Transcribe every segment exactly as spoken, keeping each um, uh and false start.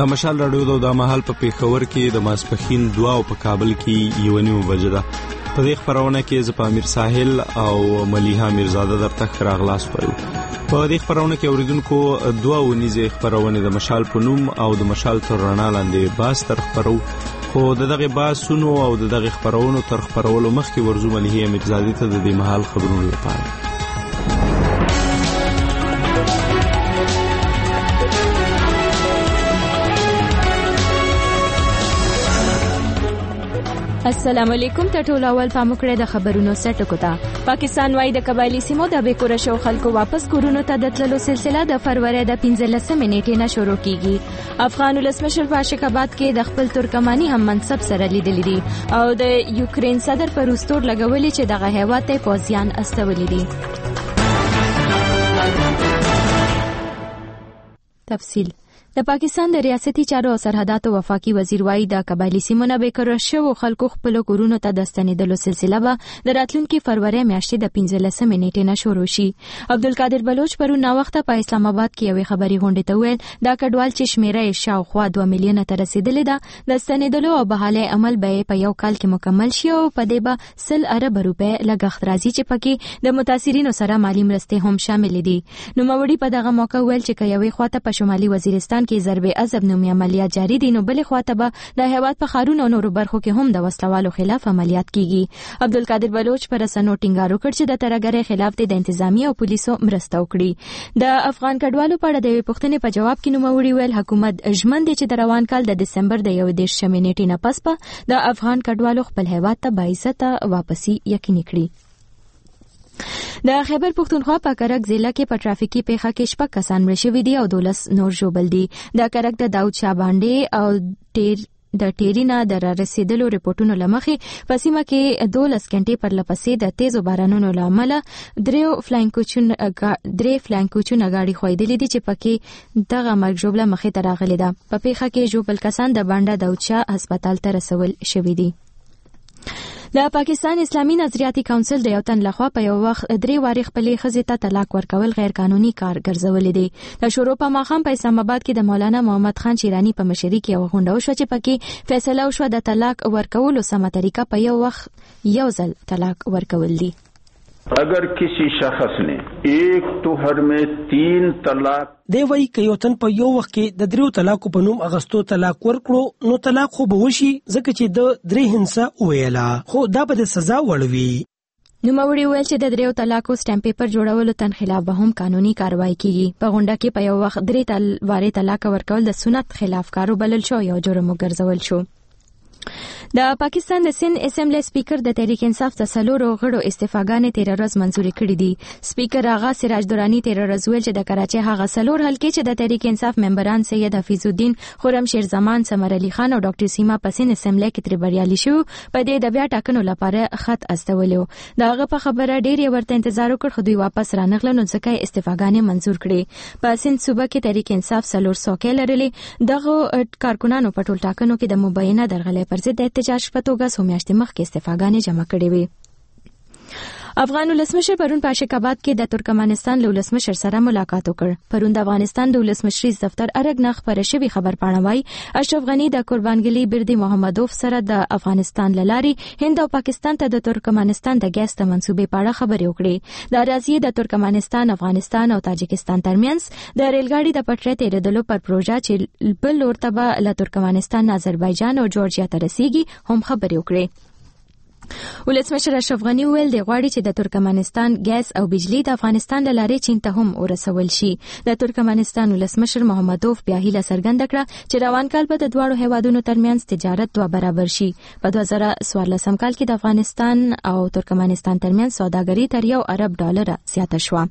د مشال راډیو د مهال په پیښور کې د ماسپخین دوا او په کابل کې یو نیمه بجه ده. په دې خبرونه کې ز پامیر ساحل او ملیحه میرزاده درته راغلاس وایو. په دې خبرونه کې اوریدونکو دوا ونیزه خبرونه د مشال په نوم او د مشال تر رڼا لاندې باس تر خبرو خو دغه باسونو او دغه خبرونو تر خبرولو مخکې ورزو ملیحه میرزاده ته د دې مهال خبرونه لپاره. السلام علیکم. ته ټول اول پام کړئ د خبرونو سټکو ته. پاکستان وايي د قبایلی سیمو د بیکوره شو خلکو واپس کورونو ته د تللو سلسله د فروری د پنځلسمې نیټې نه شروع کیږي. افغان ولسمشر په اشکاباد کې د خپل ترکماني هم منصب سره لیدلی دي او د یوکرين صدر پر وستور لګولې چې دغه هیواد ته پوځیان استولې دي. تفصیل. د پاکستان د ریاستي چارو او سرحداتو وفاقي وزیر وايي د قبایلی سیمو نه بیکاره شو خلکو خپل کورونو ته د ستنېدلو سلسله به د راتلونکي فروری میاشتې د پنځلسمې نیټې نه شروع شي. عبدالقادر بلوچ پرون ناوخته په اسلام آباد کې یوې خبري غونډې ته وویل دا کډوال چې شمیره یې شاوخوا دوه میلیونه ته رسیدلې ده د ستنېدلو او بحالي عمل به په یو کال کې مکمل شي او په دې به سل ارب روپۍ لګښت راځي چې پکې د متاثرینو سره مالی مرستې هم شامل دي. نو موري په دغه موقع ویل چې یوې خواته په شمالي وزیرستان کې ضرب عذاب نومي عملیات جاری دي نو بلې خواته به د هیواد په خارونو او نورو برخو کې هم د وسلوالو خلاف عملیات کیږي. عبدالقادر بلوچ پر رسنو ټینګار وکړ چې د ترګرې خلاف د انتظامی او پولیسو مرسته وکړي. د افغان کډوالو په اړه د پوښتنې په جواب کې نوموړي ویل حکومت ژمن دي چې د روان کال د دسمبر د یو دیرشمې نیټې نه پس په د افغان کډوالو خپل هیواد ته باعثته واپسی یقیني کړي. د خیبر پختونخوا په کرک ضلع کې په ټرافیکي پیښه کې شپږ کسان مړه شوي دي او دولس نور ژوبل دي. د کرک د داود شاه باندې او ډیر د ټیرینا د رسیدلو ریپورتونو لمخې په سیمه کې دولس غنټې پر لپسې د تیزو بارانونو لامل دریو فلانکوچون درې فلانکوچون غاړي خویدلې دي چې پکې دغه مرګ ژوبله مخې ته راغلي ده. په پیښه کې ژوبل کسان د باندې داود شاه هسپتال ته رسول شوي دي. د پاکستان اسلامي نظریاتي کونسل د یو تن لخوا په یو وخت درې واري خپلې ښځې ته طلاق ورکول غیر قانوني کار ګرځولې دي. د شروع په ماښام په اسلام آباد کې د مولانا محمد خان شیرانی په مشرۍ کې یو غونډه وشوه چې پکې فیصله وشوه د طلاق ورکولو سمه طریقه په یو وخت یو ځل طلاق ورکول دي. اگر کسی شخص نے ایک توهر میں تین طلاق دی وای ک یو تن په یو وخت کې د دریو طلاق په نوم اغستو طلاق ورکړو نو طلاق خو به وشي ځکه چې د درې هنسه ویلا خو دا به د سزا وړوي. نو موري ویل چې د دریو طلاقو سټامپ پیپر جوړولو تن خلاف به هم قانوني کاروایی کیږي. په غونډه کې په یو وخت درې تل واره طلاق ورکول د سنت خلاف کارو بلل شو یو جرم ګرځول شو. د پاکستان د سند اسمبلی سپیکر د تحریک انصاف د څلورو غړو استعفاګانې تیر ورځ منزوري کړې دي. سپیکر آغا سراج درانی تیر ورځ ویل چې د کراچۍ هغه څلور حلقې چې د تحریک انصاف ممبران سید حفیظ الدین، خرم شیر زمان، سمر علي خان او ډاکټر سیما پسین اسمبلی کې تر بریالي شو په دې د بیا ټاکنو لپاره خط استولیو. داغه په خبره ډیر ورته انتظار وکړ خو دوی واپس رانغله نو ځکه استعفاګانې منزور کړې. په سند صوبه کې تحریک انصاف څلور څوکۍ لرلې. دغه کارکونانو په ټول ټاکنو کې د مبینه درغلې پر ضد احتجاج په توګه څو میاشتې مخکې استعفاګانې جمع کړې وې. افغان ولسمشر پرون په اشکاباد کې د ترکمنستان له ولسمشر سره ملاقات وکړ. پرون د افغانستان د ولسمشري دفتر ارګ خبر شوی خبر پاڼوي اشرف غنی د قربانګلی بردي محمدوف سره د افغانستان لاري هند او پاکستان ته د ترکمنستان د ګیس ته منسوبې پاړه خبرې وکړې. د راځي د ترکمنستان، افغانستان او تاجکستان ترمنځ د ریلګاډي د پټرې تیرېدلو پر پروژه چې بل ورته له ترکمنستان، آذربایجان او جورجیا ته رسیږي هم خبرې وکړې. ولسمشر اشرف غنی ویل دی غواړي چې د ترکمنستان ګیس او بجلی د افغانستان له لارې چین ته هم ورسول شي. د ترکمنستان ولسمشر محمدوف بیا هیله څرګنده کړه چې روان کال به د دواړو هیوادونو ترمنځ تجارت دوه برابر شي. په دوه زره څوارلسم کال کې د افغانستان او ترکمنستان ترمنځ سوداګري تر یو ارب ډالر زیاته شوه.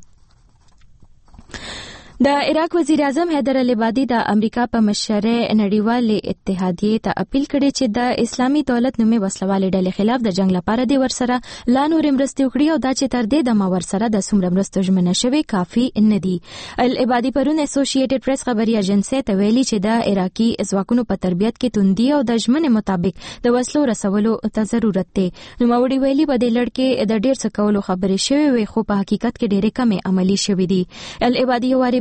د عراق وزیر اعظم حیدر العبادي د امریکا په مشرۍ نړیوالې اتحادیې ته اپیل کړی چې د اسلامي دولت نومي وسلوالې ډلې خلاف د جنگ لپاره د ورسره لا نورې مرستې وکړي او دا چې تر دې دمه ورسره د څومره مرستو ژمنه شوې کافي نه دي. العبادي پرون اسوسییټډ پریس خبري ایجنسی ته ویلي چې د عراقي ځواکونو په تربیت کې توندي او د ژمنې مطابق د وسلو رسولو ته ضرورت دی. نوموړي ویلي په دې لړ کې د ډېر څه کولو خبرې شوې وي خو په حقیقت کې ډېرې کمې عملي شوې دي. العبادي یو واری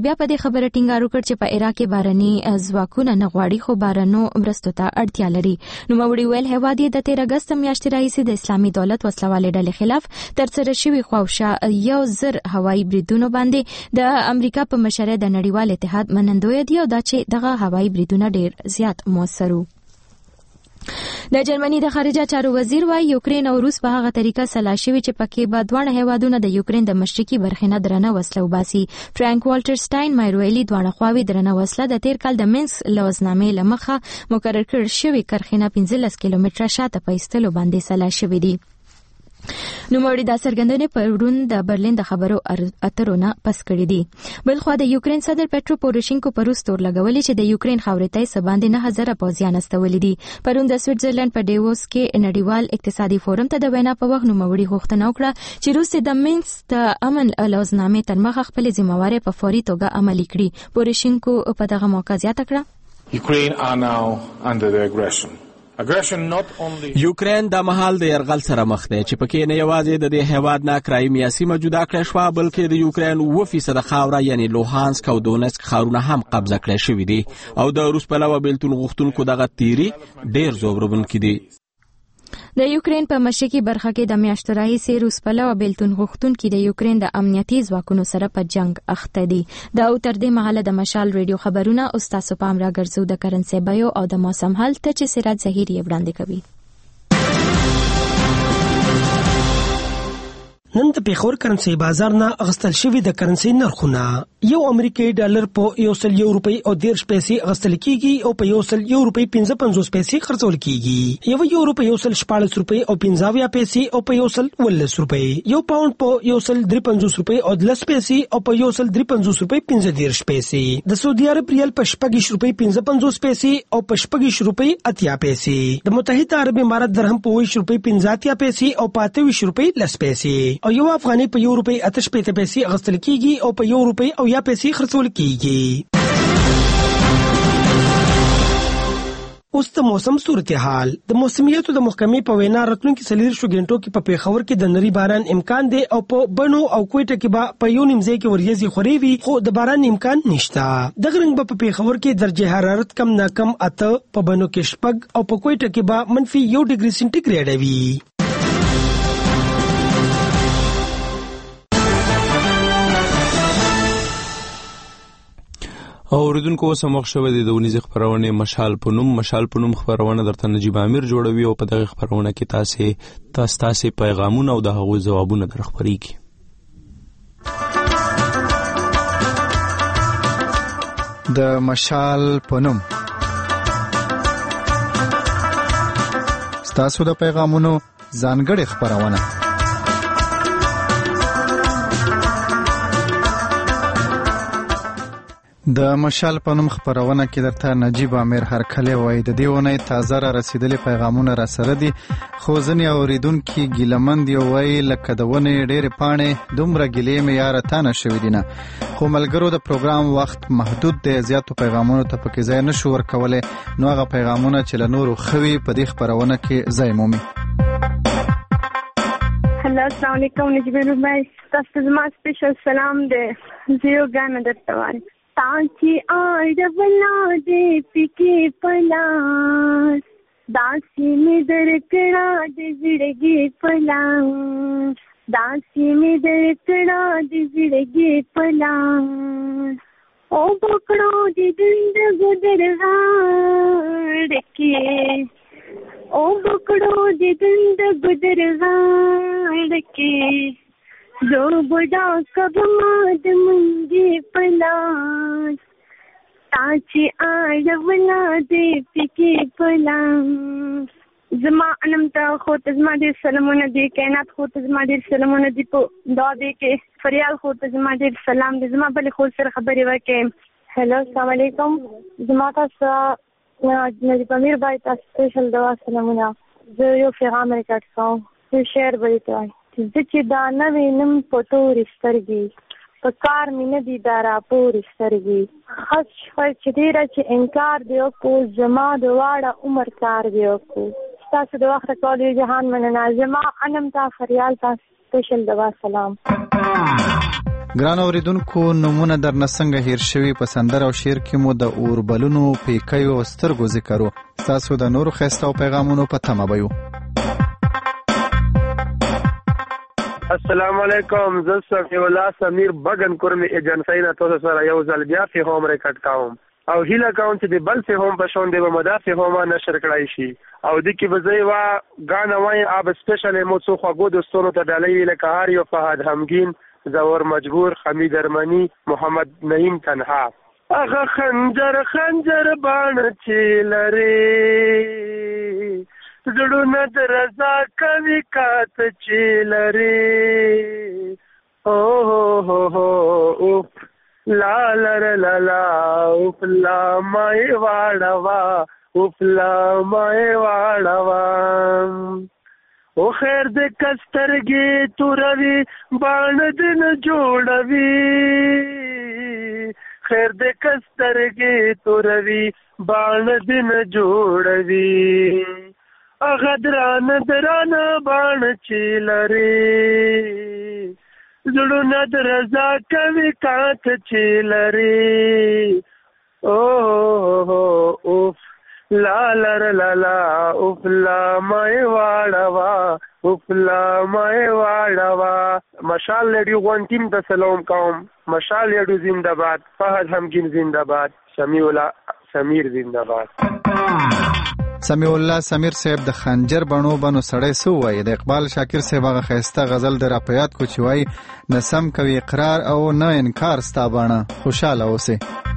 بیا په دې خبره ټینګار وکړ چې په عراق کې بارني ځواکونه نه غواړي خو بارنو مرستو ته اړتیا لري. نو موري ویل هواد یې د تیر اگست میاشتې راهیسې د اسلامي دولت وسلوالې ډلې خلاف ترسره شوی خواوشا یو زر هوایي بریدونو باندې د امریکا په مشرۍ د نړیوال اتحاد منندوی دی او دا چې دغه هوایي بریدونه ډیر زیات موثر وو. د جرمني د خارجه چارو وزیر وايي یوکرين او روس په هغه طریقه سلا شوي چې پکې به دواړه هیوادونه د یوکرين د مشرقي برخې نه درنه وسله وباسي. فرانک والټر سټاین مایرویلی دواړه خواوې درنه وسله د تیر کال د منسک لوزنامې لمخه مقرر کړ شوی کرخینه پنځلس کیلومتره شاته په ایستلو باندې سلا شوی دی. نو موري دا سرګندنې پرون د برلین د خبرو اترونه پس کړې دي. بل خو د یوکرين صدر پټرو پوروشینکو پر روس تور لګولې چې د یوکرين خاورې ته سباندې نه هزار پوځیان استولې دي. پرون د سویټزرلند په ډیووس کې نړیوال اقتصادي فورم ته د وینا په وخت نو موري غوښتنه وکړه چې روس د منسک د امن لوزنامې تر مخه خپل ذمہواری په فوري توګه عملي کړي. پوروشینکو په دغه موقع زیاته کړه Ukraine are now under the aggression. یوکرين د مهال د يرغل سره مخ دی چې پکې نه یوازې د دې هیواد نه کرایمیا سیمه جدا کړې شو بلکې د یوکرين اووه فیصد خاوره یعنی لوهانسک او دونسک خاورونه هم قبضه کړې شوې دي او د روس په علاوه بیلتون غوښتونکو دغه تیری ډیر زوبرونکي دي. د یوکرين په مشرقي برخه کې د میاشتو راهیسې روس په علاوه بیلتون غوښتونکي د یوکرين د امنیتي ځواکونو سره په جنگ اخته دي. دا او تر دې مهاله د مشال ریډیو خبرونه او تاسو پام راګرځو د کرنسي بایو او د موسم حال ته چې سراج ظهیری وړاندې کوي. نن د پیښور کرنسي بازار نه اغستل شوی د کرنسي نرخونه یو امریکایي ډالر په یو سل یو روپۍ او ډیر پیسې اغستل کیږي او په یو سل یو روپۍ پنځه پنځوس پیسې خرڅول کیږي. یو یو روپۍ یو سل شپاړس روپۍ او پنځه پیسې او په یو سل ولس روپۍ. یو پاوند په یو سل درې پنځوس روپۍ او دلس پیسې او په یو سل درې پنځوس روپۍ پنځه دیرش پیسې. د سعودي عرب ریال په شپږ روپۍ پنځه پنځوس پیسې او په شپږ روپۍ اتیا پیسې. د متحده عرب امارات درهم په ویش روپۍ پنځه اتیا پیسې او په اته ویش روپۍ لس پیسې. او یو افغاني په یو روپۍ اتش پېته پیسې اغستل کیږي او په یو روپۍ او یا پیسې خرڅول کیږي. اوس د موسم صورتحال. د موسمیاتو د محکمې په وینا راتلونکي څلور شو غنټو کې په پیښور کې د نری باران امکان دی او په بنو او کوټه کې به په یو نیمځای کې وریځي خوري وي خو د باران امکان نشته. د غرنګ په پیښور کې درجه حرارت کم نه کم اته، په بنو کې شپږ او په کوټه کې به منفي یو ډیګري سنټیګریډ وي. او اوریدونکو سموخ شوه د ونیزه خبرونه مشال پونم مشال پونم خبرونه درته نجیب امیر جوړوي او په دغه خبرونه کې تاسو تاسو تاسو پیغامونه او د هغو جوابونه درخبريږي. د مشال پونم تاسو د پیغامونو ځانګړي خبرونه د مشال پنوم خبرونه کې درته نجیب امیر هر کله وای د دیونه تازه را رسیدلې پیغامونه را سره دي خو ځنی اوریدونکو ګیلمند یو وای لکه دونه ډېر پانه دومره ګلې معیار ته نشوي دینه خو ملګرو د پروګرام وخت محدود دی زیاتو پیغامونو ته پکې ځای نشو ورکوله نو هغه پیغامونه چې له نورو خوي په دې خبرونه کې ځای مومي. هلو السلام علیکم نجیب امیر تاسو زما سپیشل سلام دی زیو ګان درته وایم تاچی آڑولا دے پکی پلاس داسی میں درکڑا دے زڑگی پلاس داسی میں درکڑا دے زڑگی پلاس او بکڑو دی دند گدر غاڑ کے او بکڑو دی دند گدر غاڑ کے جو بڑا کب ماد منگی پلاس تاچی آڑولا دے پکی پلاس زما انم تا خود زما دیر سلامونه دی کائنات خود زما دیر سلامونه دی په دعا دی کې فریال خود زما دیر سلام دی زما بل خود سره خبرې وکړم. هلو السلام علیکم زما تاسو نجیب امیر بای تاسو سپیشل دوا سلامونه زه یو پیغام ریکارډ کوم یو شعر به وایي زه چې دا نوې نم په تورې سترګې په کار مې نه دي دا راپورې سترګې خس شوی چې ډېره چې انکار دی وکړو زما د واړه عمر کار دی وکړو ستاسو د وخت کولو جهان مننه زما انم تا فریال تاسو سپیشل دوا سلام. ګران اوریدونکو نمونه در نسنګ هیر شوی په سندر او شعر کې مو د اوربلونو پیکیو سترګو ذکرو تاسو د نورو خسته او پیغامونو په تمه بيو. السلام علیکم، زه سمیع الله سمیر بغن کورم ایجنسی نه تاسو سره یو ځل بیا په هوم ریکارډ کوم او هیله کوم چې د بل په هوم په شون دی مدافع هوم نشر کړای شي او د کی وزي وا غانا وای اب سپیشل مو څو خو دوستونو ته ډالۍ لکه هار یو فهد همگین زور مجبور حمید ارمنی محمد نعیم تنها اغه خنجر خنجر بان چیلری زړونه درزا کوي کات چیلری او هو هو او لا لا لا لا او لا مای واړوا او لا مای واړوا او خیر دې کسترګي توروي باندې دن جوړوي خیر دې کسترګي توروي باندې دن جوړوي اغه دران دران باندې چیلري زړونه درزا کوي کات چیلري او اوف لا لا لا لا اوف لا مای واړوا اوف لا مای واړوا مشال لډیو غون ټیم ته سلام کوم. مشال لډیو زنده‌باد، فهد همگین زنده‌باد، سمیع الله سمیر زنده‌باد. سمیع الله سمیر صاحب د خنجر بڼو بنو سړی سو وای د اقبال شاکر صاحب هغه خسته غزل د راپیات کو چوي نسم کوي اقرار او نه انکار ستا بڼه خوشاله اوسه.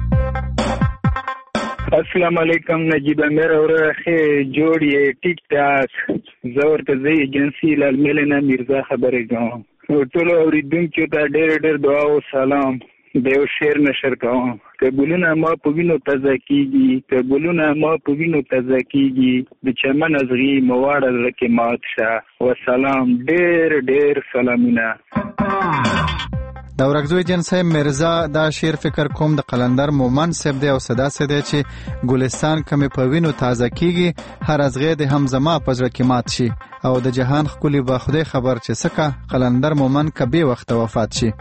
السلام علیکم نجیب امیر اورخه جوړی ټیک ټاک زور ته زی ایجنسی لال ملنا مرزا خبرې کوم ټول اوریدونکو ته ډېر ډېر دعا او سلام دیو شعر نشر کوم قبولونه ما په وینو تازه کیږي قبولونه ما په وینو تازه کیږي د چمن ازغي مواړه لکه مات شه والسلام ډېر ډېر سلامونه. دا ورغزوی جن صاحب مرزا دا شعر فکر کوم د قلندر مومن صاحب دی او صدا سده چې ګلستان کمی په وینو تازه کیږي هر ازغه د همزما پزړه کې مات شي او د جهان خولي به خدای خبر چې سکه قلندر مومن کبي وخت وفات شي.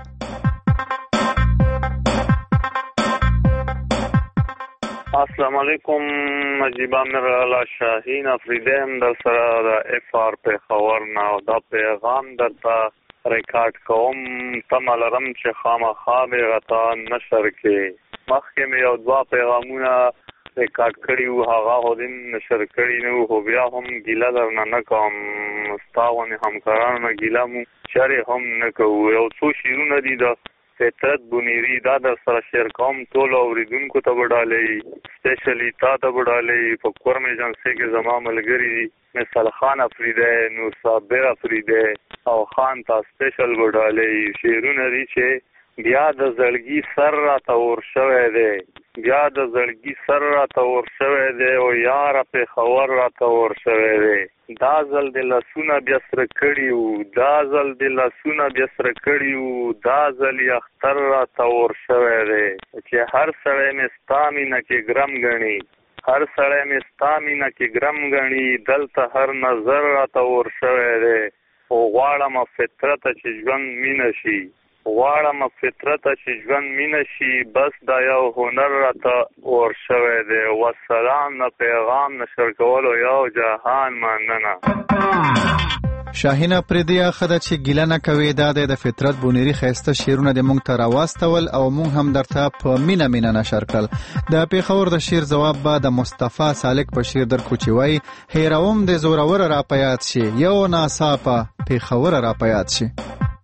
السلام علیکم نجیب امیر الله شاهین افریدیم در سره د اف آر په خبر نه دا پیغام درته ریکارډ کوم تمه لرم چې خامخا به غتا نشر کې مخکې مې یو دوه پیغامونه ریکارډ کړي وو هغه هودین نشر کړي نو خو بیا هم ګیله درنه نه کوم ستاونه همکارانو نه ګیله مو چرې هم نه کوو یو څو شعرونه دي د فطرت بنيري دا در سره شیر کوم ټول اوریدونکو ته وډالې سپیشلی تا ته وډالې په کورم ایجنسی کې زما ملګری مثال خان افریده نور صابر افریده او خان تا سپیشل وډالې شیرونه دي چې بیا د زړګي سر را تور شوه دی بیا د زړګي سر را تور شوه دی او یار په خبر را تور شوه دی دا ځل د لاسونه بیا سره کړیو دا ځل د لاسونه بیا سره کړیو دا ځل یې اختر را تور شوی دی چې هر سړی مې ستا مینه کې ګرم ګڼي هر سړی مې ستا مینه کې ګرم ګڼي دلته هر نظر را تور شوی دی خو غواړم فطرته چې ژوند مینه شي غواړم فطرته چې ژوند مینه شي بس دا یو هنر راته ور شوی دی والسلام نه پیغام نشر کولو یو جهان مننه. شاهینه پردیا خدای چې ګیله نه کوي دا د فطرت بونیری خسته شیرونه د مونږ ته راواستول او مونږ هم درته په مینا مینا نشر کړل د پیښور د شیر جواب به د مصطفی سالک په شیر در کوچوي هیروم د زورور را پیات شي یو ناصافه پیښور را پیات شي.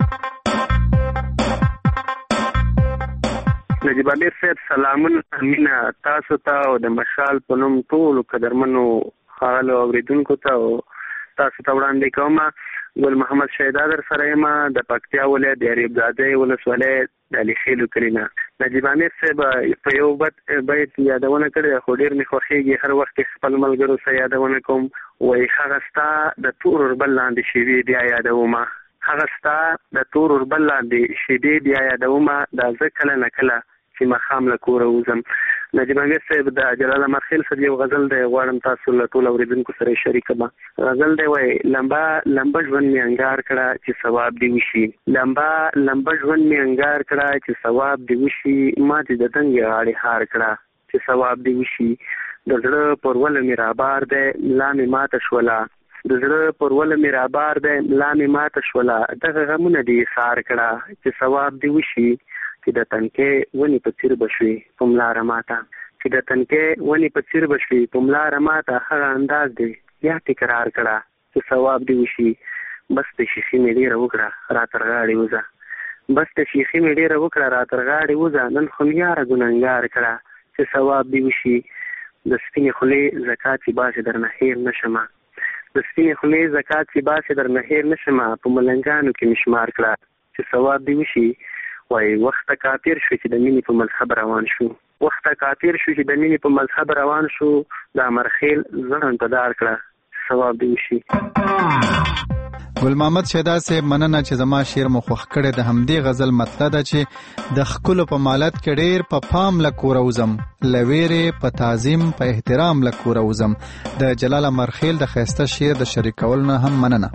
نجیب امیر صاحب سلامونه مینا تاسو ته او د مشال په نوم ټول قدرمنو خالو اوریدونکو ته او تاسو ته وړاندې کوم ګل محمد شهدا در سره ما د پکتیا ولایت د ریب زاده ولسوالۍ د علي خیلو کلینا. نجیب امیر صاحب په یو بیت یادونه کړې خو ډېر مې خوښیږي هر وخت خپل ملګرو سره یادونه کوم وای هغه ستا د تور بل لاندې شوي بیا یادوم هغه ستا د تور بل لاندې شیدې بیا یادوم دا زه کله نه کله چې مخام له کوره وځم نجیب امیر صاحب د جلال مرخیل صاحب یو غزل دی، غواړم تاسو له ټول اوریدونکو سره شریک کړم. غزل دی وای لمبا لمبا ژوند می انګار کړه چې ثواب دی وشي، لمبا لمبا ژوند می انګار کړه چې ثواب دی وشي، ما دې د دنګ غاړي هار کړه چې ثواب دی وشي، د زړه پرول می رابار دی لا می ماته شولا، د زړه پرول می رابار دی لا می ماته شولا، دغه غمونه دی سار کړه چې ثواب دی وشي، چې د تنکې ونی په چیر بشوي په ملاره ماته، چې د تنکې ونی په چیر بشوي په ملاره ماته، هغه انداز دی یا تکرار کړه چې ثواب دی وشي، بس د شیخې مې ډېره وکړه را تر غاړې وځه، بس د شیخې مې ډېره وکړه را تر غاړې وځه، نن خو مې یاره ګنهګار کړه چې ثواب دی وشي، د سپینې خولې زکات چې باسې درنه هېر نه شمه، د سپینې خولې زکات چې باسې درنه هېر نه شمه، په ملنګانو کې مې شمار کړه چې ثواب دی وشي. وای وخت کافر شو چې د مینې په مذهب روان شو، وخت کافر شو چې د مینې په مذهب روان شو، د امرخیل ځان په دار کړه ثواب دی وشي. ګل محمد شیدا صاحب مننه چې زما شعر مو خوښ کړی. د همدې غزل مطلب ده چې د ښکلو په مالت کې ډېر په پام له کوره وځم، له ویرې په تعظیم په احترام له کوره وځم. د جلال مرخیل د ښایسته شعر د شریکولو نه هم مننه.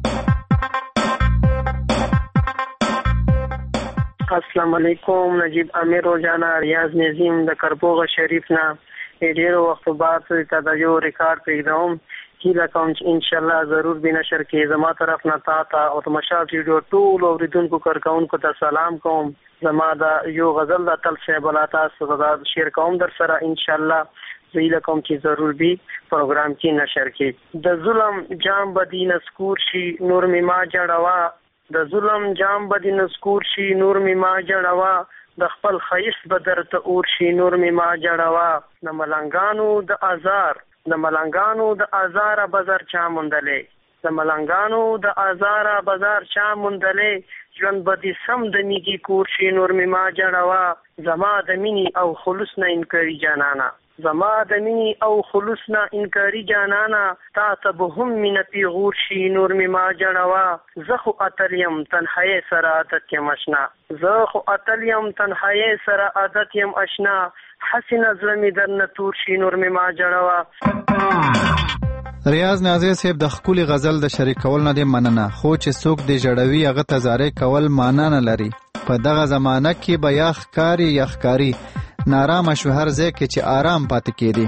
السلام علیکم، نجیب امیر روزانه ریاض نظیم د کربوغ شریف نه ډیرو وخت بعد ته د یو ریکارډ پیغام هیله کوم چې ان شاء الله ضرور به نشر کې. زما طرف نه تا ته او تماشا ویډیو ټول اوریدونکو کارکونکو ته سلام کوم. زما دا یو غزل د تل شه بلاتا سره شیر کوم در سره ان شاء الله زیله کوم چې ضرور به پروګرام کې نشر کې. د ظلم جام بدین اسکور شي نور می ما جړوا، د ظلم جام بدین اسکور شي نور می ما جړوا، د خپل خیس بدر ته اور شي نور می ما جړوا، د ملنګانو د آزار د ملنګانو د آزار بازار چا مندلې، د ملنګانو د آزار بازار چا مندلې، ژوند بدی سم د میږي کور شي نور می ما جړوا، زما د مینی او خلوص نه انکاری جانانا، زما د مینی او خلوص نه انکاری جانانا، تا ته به هم مینه پیغور شي نور می ما جړوا، زه خو اتلیم تنهایی سره عادت یم اشنا، زه خو اتلیم تنهایی سره عادت یم اشنا، حسین ظلمی در نتور شي نور می ما جړوا. ریاض ناظر صاحب د خپل غزل د شریکول نه دی مننه، خو چې څوک دی جړوي هغه ته زارې کول معنا نه لري. په دغه زمانہ کې به یا ښکاري یا ښکاري، نارامه شو هر ځای کې چې آرام پاتې کېدی.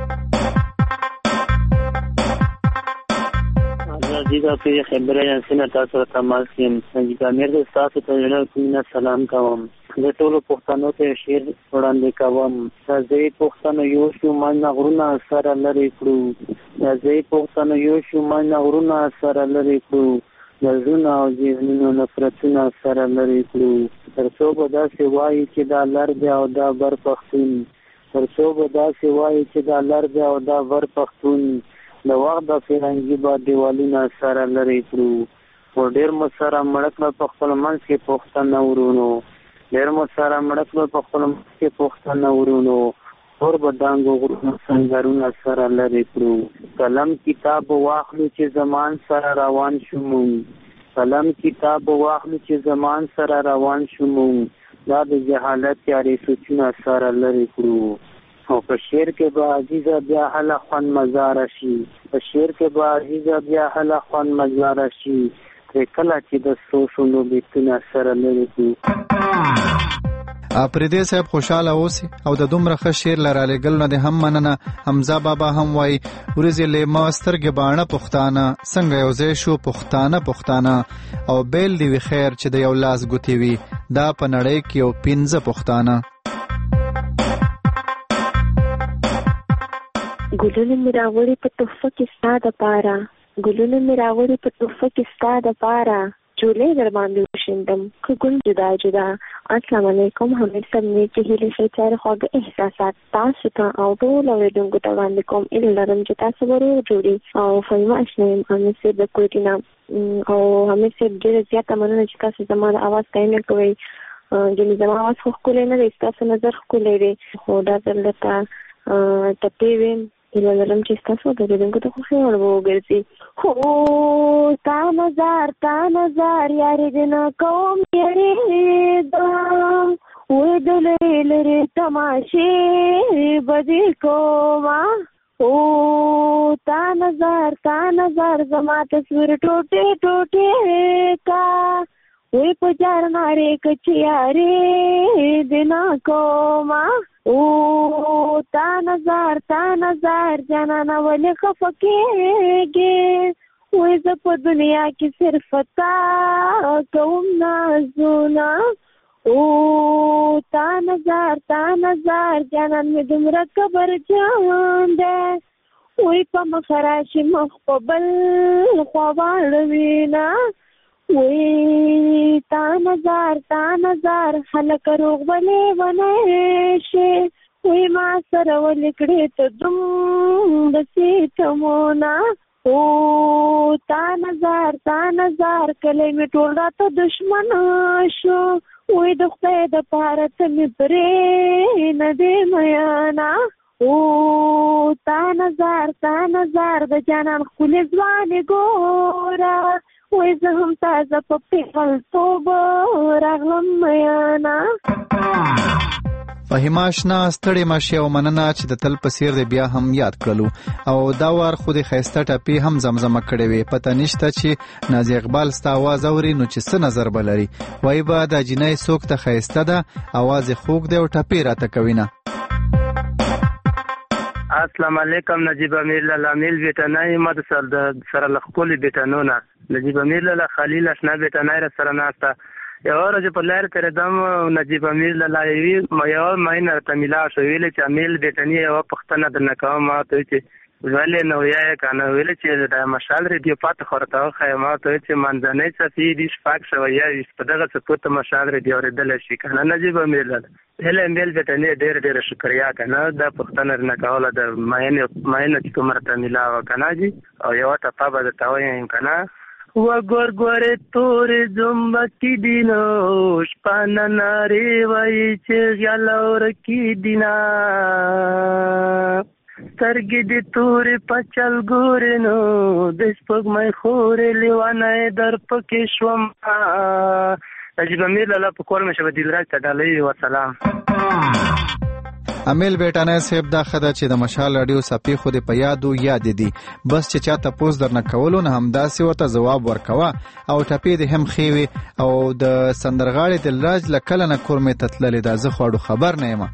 ازادي په خبره یاسین تاسو ته تماس یم، نجیب امیر د تاسو ته نه کوم سلام کوم. د ټولو پښتنو ته شعر وړاندې کوم. راځي پښتنو یو شو من غرونه سره لري کړو، راځي پښتنو یو شو من غرونه سره لري کړو، نظرونه او ذهنونه نفرتونه سره لري کړو، تر څو به داسې وایي چې دا لر دی او دا بر پښتون، تر څو به داسې وایي چې دا لر دی او دا بر پښتون، د وخت د فرنګي با دیوالونه سره لري کړو، خو ډېر مو سره مړکړه په خپل منځ کې پښتانه ورونو، ډېر مو سره مړکړه په خپل منځ کې پښتانه ورونو، اور به دانګو غرونه سنګرونه سره لري کړو، قلم کتاب واخلو چې زمان سره روان شو مونږ، قلم کتاب واخلو چې زمان سره روان شو مونږ، دا د جهالت تیارې سوچونه سره لري کړو. او په شعر کې به عزیزه بیا هله خوند مزاره شي، په شعر کې به عزیزه بیا هله خوند مزاره شي، ترې کله چې د سرو شونډو بیتونه سره لري کړو. اپریدی صاحب خوشاله اوسي او د دومره ښه شعر لرالیګل نه د هم مننه. حمزه بابا هم وای ورځې لیما سترګې باڼه پښتانه، څنګه یو ځای شو پښتانه پښتانه، او بیل دی وی خیر چې د یو لاس ګوتې وي، دا په نړۍ کې یو پنځه پښتانه. ګلونه مې راوړي په تحفه کې ستا دپاره، ګلونه مې راوړي په تحفه کې ستا دپاره، جولې در باندې وشیندم که ګل جدا جدا. السلام علیکم، حمید صاحب نیکې هیلې ښې چارې خواږه احساسات تاسو ته او ټول اورېدونکو ته وړاندې کوم. هیله لرم چې تاسو به روغ جوړي او فهیمه اشنا یم حمید صاحب د کوټې نه. او حمید صاحب ډېره زیاته مننه چې تاسو زما د اواز تعین کوئ. ځینې زما اواز خو ښکلی نه دی، ستاسو نظر ښکلی دی، خو دا ځل درته ټپې ویم. هیله لرم چې ستاسو د اورېدونکو ته خوښي وړ به وګرځي. هو تا نظر تا نظر یارې دې نه کوم یارېږم، وې د لرې تماشې بدې کوما او تا نظر تا نظر زما تصویر ټوټې ټوټې کا وې په جار نارې کچيارې دنا کوما او تا نظر تا نظر جانانا ولې خفکېږي وې زه په دنیا کې صرف تا کوم نازونه او تا نظر تا نظر جانان مې دومره کبر جان دی وې په مخ راشي مخ په بل خوا واړوينه وې تا نظر تا نظر هلک روغ ولې ونه شي وې ما سره ولې کړې ته دومره سیتمونه او تا نظر تا نظر کله مې ټول راته دشمن شو وې د خدای د پاره ته مې پرې نه دی میانا او تا نظر تا نظر د جانان ښکلې ځوانې ګوره وې زه هم تازه په پیغلتوب راغلم میانا. فهیمه اشنا ستړې ماشي او مننه چې د تل په څیر دی بیا هم یاد کړلو او دا وار خو د ښایسته ټپې هم زمزمه کړې وې. پته نشته چې نازي اقبال ستا اواز اوري نو چې څه نظر به لري. وایي به دا جینۍ څوک ته ښایسته ده اواز یې خوږ دی او ټپې راته کوي نه. السلام علیکم. نجیب امیر لالا میل بیٹنای ما د سر د سره لخپل بیٹنونه نجیب امیر لالا خلیل اشنا بیٹنای را سره ناستا یو ورځ په لار تر دم نجیب امیر لالا وی ما یو ماینه تمیلا شو ویل چې امیل بیٹنی یو پښتنه د نکاو ما ته چې ولې نو یا کنه ویل چې د مشال ریډیو پات خورته خیمه ته چې منځنۍ صفی دې شپږ شو یا په دغه څه پته مشال ریډیو ردل شي کنه نجیب امیر لالا هله امیل بیٹنی ډېر ډېر شکریا کنه د پښتنه نه کاوله د ماینه ماینه چې کومه تمیلا وکنه جی او یو ته پابه د تاوین کنه وګور ګورې تورې زمبکی دینو شپانه نارې وایي چې خیال ورکی دینا سترګې دې تورې پچل ګورې نو د سپوږمۍ خورې لیوانه در پکې شوم. نجیب امیر لالا په کور مې شوه دلراج ته ډالۍ وسلام. امیل بیٹانه صاحب دا خدا چې د مشال رادیو سپی خو دې په یادو یاد دي بس چې چاته پوس درنه کولو نه هم داسې ورته جواب ورکوه او ټپې دې هم خېوي او د سندرغاړي دلراج لکله نه کور مې تتللې دا زه خو خبر نه یم.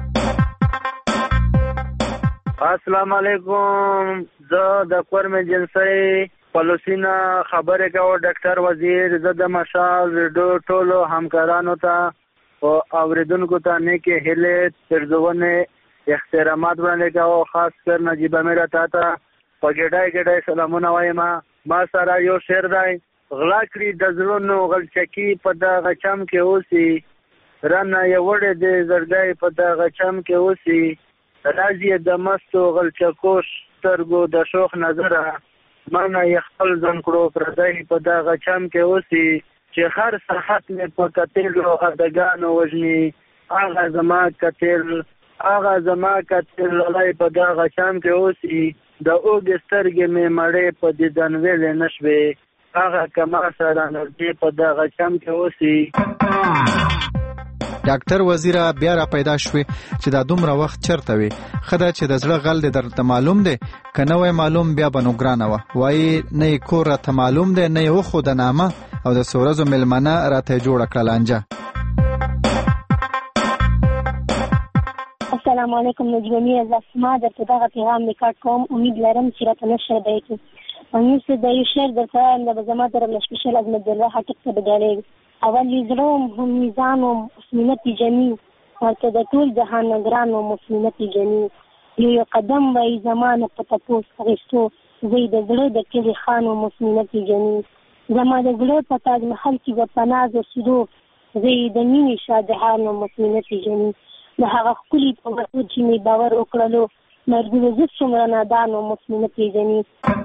السلام علیکم. زه د کور مې جنسي پالیسینا خبره کوم ډاکټر وزیر زه د مشال رادیو ټولو همکارانو ته او اوریدونکو ته نیکه هله ترځونه احترامات وړاندې کوم. خاص کر نجیب امیر ته ته پګډای ګډای سلامونه وایم. ما سره یو شعر دی غلا کړی د زړونو غلچکی په دغه چم کې اوسي رانه یو وړې د زړګي په دغه چم کې اوسي راځي د مستو غلچکو سترګو د شوخ نظره مانه خپل ځن کړو پردای په دغه چم کې اوسي چې هر صحت مې په کتلو ادګانو وژني هغه زما کتل هغه زما کتل لای په دغه چم کې اوسي د اوګ سترګې مې مړې په دیدن ویلې نشوي هغه کما سره نږدې په دغه چم کې اوسي. ډاکټر وزیر بیا را پیدا شوې چې دا دومره وخت چرته وي خدا چې د زړه غل دې درته معلوم دی کنه وای معلوم بیا بنو ګرانه و وای نه کور ته معلوم دی نه یو خو د نامه او د سورزو ملمنه راته جوړ کړل انجا. السلام علیکم نجیب امیر زما درته دغه پیغام ریکارډ کوم امید لرم چې راته نشر دی کی امیر څه د یو شعر درته د زما در له سپیشل از مدله حقیقت ته بدلې اول یزلوم هم میزانم مسلمت جمی ورته د ټول جهان نگرانو مسلمت جمی یو یو قدم وای زمانه په تاسو غشتو زید زړه د کلی خانو مسلمت جمی زما د زړه په تاج محل کې په پناز او سدو زید مینې شادهانو مسلمت جمی د هغه خولي په وجه چې می باور وکړلو مرګ زه څومره نادانو مسلمت جمی.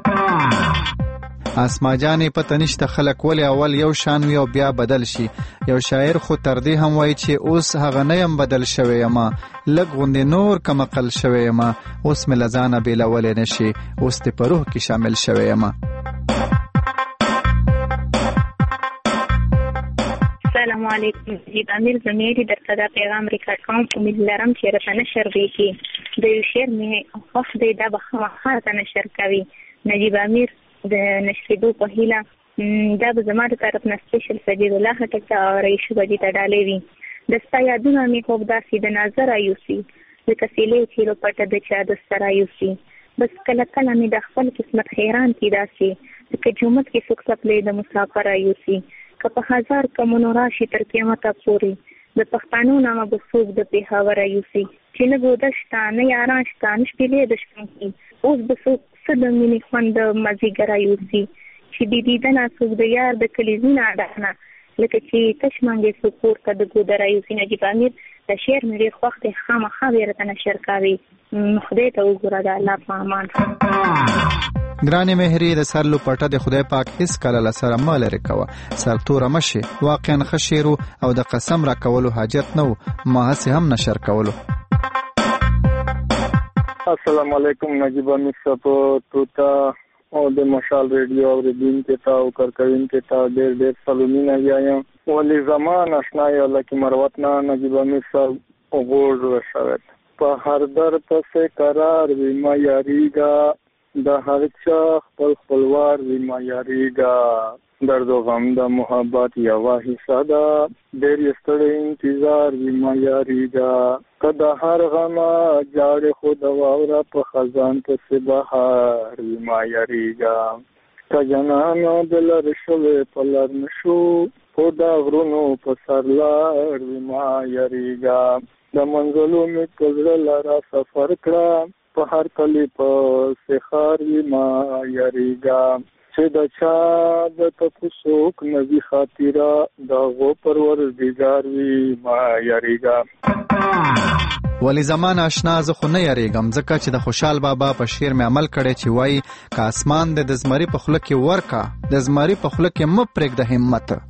اسما جانې پته نشته خلک ولې اول یو شان وي او بیا بدل شي. یو شاعر خو تر دې هم وایي چې اوس هغه نه یم بدل شوی یم لږ غوندې نور کم عقل شوی یم اوس مې له ځانه بېلولی نه شي اوس دې په روح کې شامل شوی یم. السلام السلام علیکم نجیب امیر زمیری درته دا پیغام ریکارډ کوم. امید لرم چې راته نشر دی کې د یو شعر مې خوښ دی دا به خامخا راته نشر کوي. نجیب امیر د نشریدو په هیله دا به زما د طرف نه سپیشل سجید الله خټک ته او رئیس بجې ته ډالۍ وي. د ستا یادونه مې خوب داسې د نظر ایوسي د کسیلې چیرو پټه د چا د سر ایوسي. بس کله کله مې د خپل قسمت حیران کی داسې لکه جومت کې څوک څپلې د مسافر ایوسي. که په هزار کمونو راشي تر قیامته پورې د پښتنو نامه به څوک د پېښور ایوسي. چې نه ګوده شته نه یاران شته نه شپېلې د شپون کې اوس به څوک څه د مینې خوند د مازدیګر ایوسي. چې د دیدنه څوک د یار د کلیزونه اډانه لکه چې تش منګې څوک کور ته د ګودر ایوسي. نجیب امیر د شعر مې ډېر خوښ دی خامخا به یې راته نشر کوي. خدای ته وګوره د الله په امان. ګرانې مهري د سر لپټه د خدای پاک هیڅ کله له سره مه لرې کوه. سرتوره مه شي. واقعا ښه شعر او د قسم را کولو حاجت نه و ما هسې هم نشر کولو. السلام علیکم نجیب امیر صاحب توتا او د مشال ریډیو اوریدونکو ته او کارکوونکو ته ډېر ډېر سلامونه وایم. ولې زمان آشنا یو لکه مروت نه نجیب امیر صاحب غوړ وشوت په هر در پسې قرار وي ما یاریږه د هر چا خپل خپلوار وي ما یاریږه درد و غم د محبت یوه حصه ده ډېر یې ستړی انتظار وي ما یاریږه که د هر غمه جاړې خو د واوره په خزان پسې بهار وي ما یاریږه که جانانه د لر شوې په لر نه شو خو د غرونو په سر لار وي ما یاریږه د منزلو مې په زړه لاره سفر کړه په هر کلی په سخار وي ما یاریږه چې د چا د تفسوک نوي خاطره د غو پروردګار وي ما یاریږه. ولی زمان آشنا زه خو نه یاریږم ځکه چې د خوشحال بابا په شعر مې عمل کړی چې وایي که اسمان د زمري په خوله کې ورکا د زمري په خوله کې مه پرېږده همت.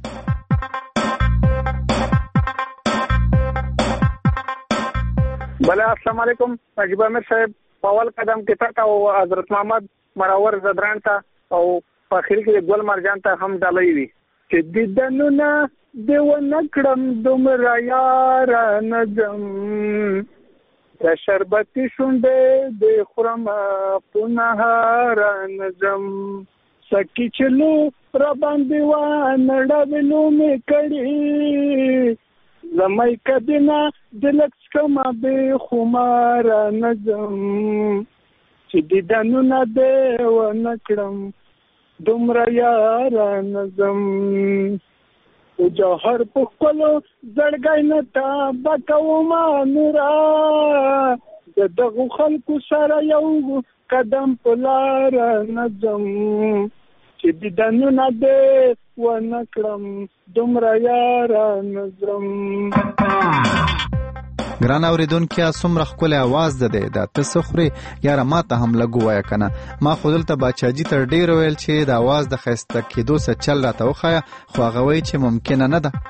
بله السلام علیکم نجیب امیر صاحب په اول قدم کې تا او حضرت محمد مرور زدران ته او په اخر کې ګل مرجان ته هم ډالۍ وي چې دیدنونه دې ونه کړم دومره یاره نظم د شربتي شونډې دې خورم په نهاره نظم سکی چلو را باندې وانړولو مې کړي زمای کدینا دلک کما به خمار نظم چې دیدنونه دې ونه کړم دومره یار نظم او جوهر په خپلو زړګی نه تا بکوما نورا د دغو خلکو سره یو قدم په لار نظم چې دیدنونه دې ونه کړم دومره یار نظم. ګران اوریدونکو څومره ښکلی اواز ده دی دا ته څه خورې یاره ما ته هم لږ ووایه که نه. ما خو دلته باچاجي تر ډېره ویل چې د اواز د ښایسته کېدو څه چل راته وښایه خو هغه وایي چې ممکنه نه ده.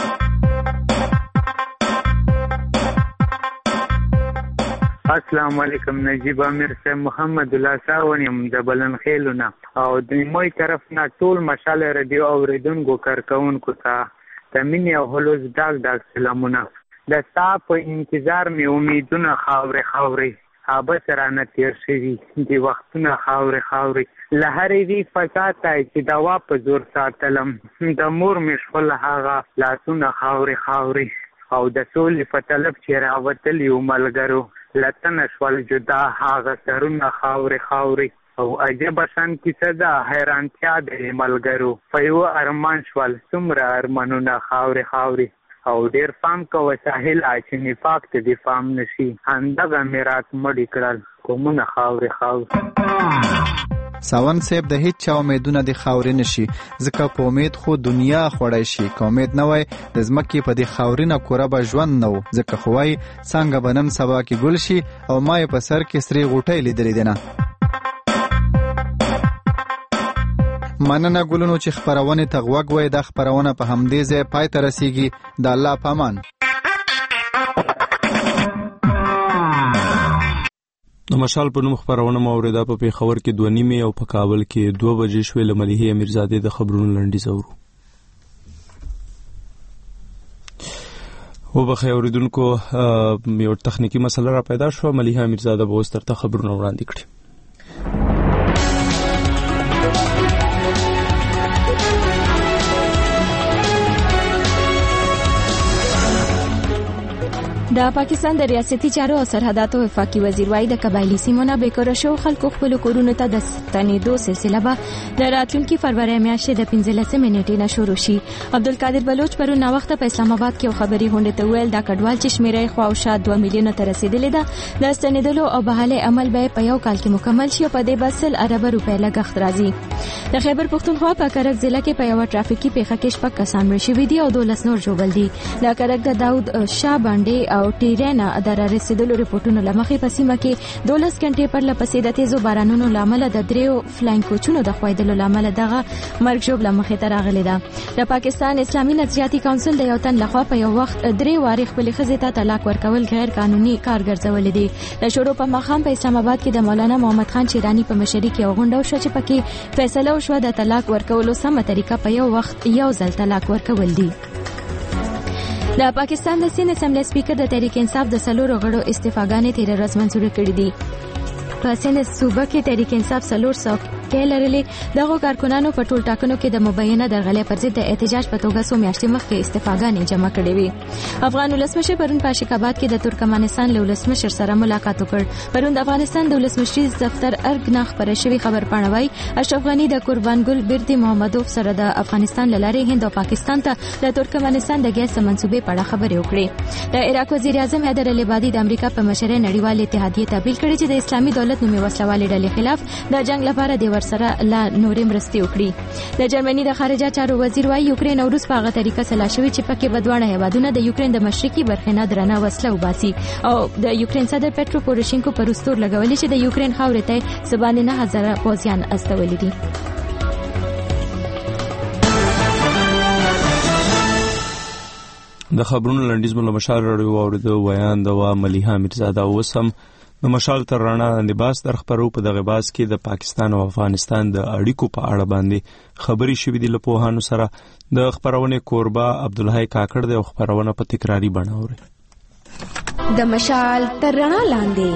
السلام علیکم نجیب امیر صاحب محمد الله ساون یم د بلن خیلو نه او د موی طرف نه ټول مشال رادیو اوریدونکو کارکوونکو ته د مینې او هلوز ډاک ډاک سلامونه. د ستا په انتظار مې امیدونه خاورې خاورې آبس رانه تیر شوي د وختونه خاورې خاورې له هرې وي فساد ته چې دوا په زور ساتلم د مور مې شول هغه لاسونه خاورې خاورې او د سولې په طلب چې راوتل یو ملګرو لتنه شول جدا هغه سرونه خاورې خاورې او عجبه شان کیسه ده حیرانتیا د ملګرو په یو ارمان شول څومره ارمانونه خاورې خاورې او ډېر پام کوه ساحل چې نفاق ته دې پام نشي همدغه مې رات مړي کړل قومونه خاورې خاورې. ساون صاحب د هیڅ چا امیدونه د خاورې نشي ځکه په امید خو دنیا خوړی شي که امید نه وای د ځمکې په دې خاورینه کوره به ژوند نه و ځکه خو وایي څنګه به نن سبا کې ګل شي او ما یې په سر کې سرې غوټۍ لیدلې دي نه. مننه ګلونو چې خپرونې ته غوږ وای دا خپرونه په همدې ځای پای ته رسیږي د الله په امان. د مشال په نوم خپرونه مو اوریدا په پیښور کې دوه نیمې او په کابل کې دوه بجې شوې له ملیحې امیرزادې د خبرونو لنډیز اورو. وبخښئ اوریدونکو یو تخنیکی مسله را پیدا شو. ملیحه میرزاده به اوس درته خبرونه وړاندې کړي. د پاکستان د ریاستي چارو او سرحداتو وفاقي وزیر وايي د قبایلی سیمو نه بیکاره شو خلکو خپل کورونو ته د ستنېدو سلسله به د راتلونکي فروری میاشتې د پنځلسمې نیټې نه شروع شي. عبدالقادر بلوچ پرون ناوخته په اسلام آباد کې یو خبري غونډه ته ویل دا کډوال چې شمیرې خواوشا دوه میلیونه ته رسیدلې ده د ستنېدلو او بحاله عمل به په یو کال کې مکمل شي او په دې بسل ارب روپے لګښت راځي. د خیبر پختونخوا په کرک ضلع کې په یو ټرافیکي پیښه کې شپږ کسان مړ شوي دي او دولس نور ژوبل دي. د کرک د داود شاه باندې او ټیرینا د رسیدلو ریپورتونو لمخې په سیمه کې دولس غنټې پر لپسې د تیزو بارانونو لامل د دریو فلاین کوچونو د خویدلو لامل دغه مرګ ژوب لمخې ته راغلی ده. د پاکستان اسلامي نظریاتي کونسل د یو تن لخوا په یو وخت درې واري خپل ښځې ته طلاق ورکول غیر قانوني کار ګرځولې دي. د شروع په مخام په اسلام آباد کې د مولانا محمد خان شیرانی په مشرۍ کې یو غونډه وشوه چې پکې فیصله وشوه د طلاق ورکولو سمه طریقه په یو وخت یو ځل طلاق ورکول دي. د پاکستان د سین اسمبلی سپیکر د تحریک انصاف د سلورو غړو استعفاګانې تیر ورځ منظور کړې دي. په سین صوبه کې تحریک انصاف سلور سو کې لرلې دغه کارکونانو په ټول ټاکنو کې د مبینه درغلې پر ضد د احتجاج په توګه څو میاشتې مخکې استعفاګانې جمع کړې وي. افغان ولسمشر پرون په اشکاباد کې د ترکمنستان له ولسمشر سره ملاقات وکړ. پرون د افغانستان د ولسمشر دفتر ارګ نه خبره شوې خبر پاڼوي اشرف غنی د قربان ګل بردي محمدوف سره د افغانستان لاره هند او پاکستان ته د ترکمنستان د ګیس منسوبې په اړه خبرې وکړې. د عراق وزیر اعظم حیدر العبادي د امریکا په مشرۍ نړیوال اتحادیه ته اپیل کړی چې د اسلامي دولت نومي وسلوالې ډلې خلاف د جنگ لپاره د ورسره لا نورې مرستې وکړي. د جرمني د خارجه چارو وزیر وايي یوکرين او روس په هغه طریقه سلا شوی چې پکې بدوانه هیوادونه د یوکرين د مشرقي برخې نه درنه وسله وباسي او د یوکرين صدر پټرو پوروشینکو پر استور لګولې چې د یوکرين خاورې ته سبانه نه هزار پوځیان استولې دي. د خبرونو لنډیز مله مشال راډیو اوریدو بیان د وا ملیحه میرزاده وسم د مشال تر رڼا لاندې باس در خبرو په دغه باس کې د پاکستان او افغانستان د اړیکو په اړه باندې خبري شوې دي. له پوهانو سره د خبرونه کوربه عبدالحی کاکړ د خبرونه په تکراری بڼه اوري. د مشال تر رڼا لاندې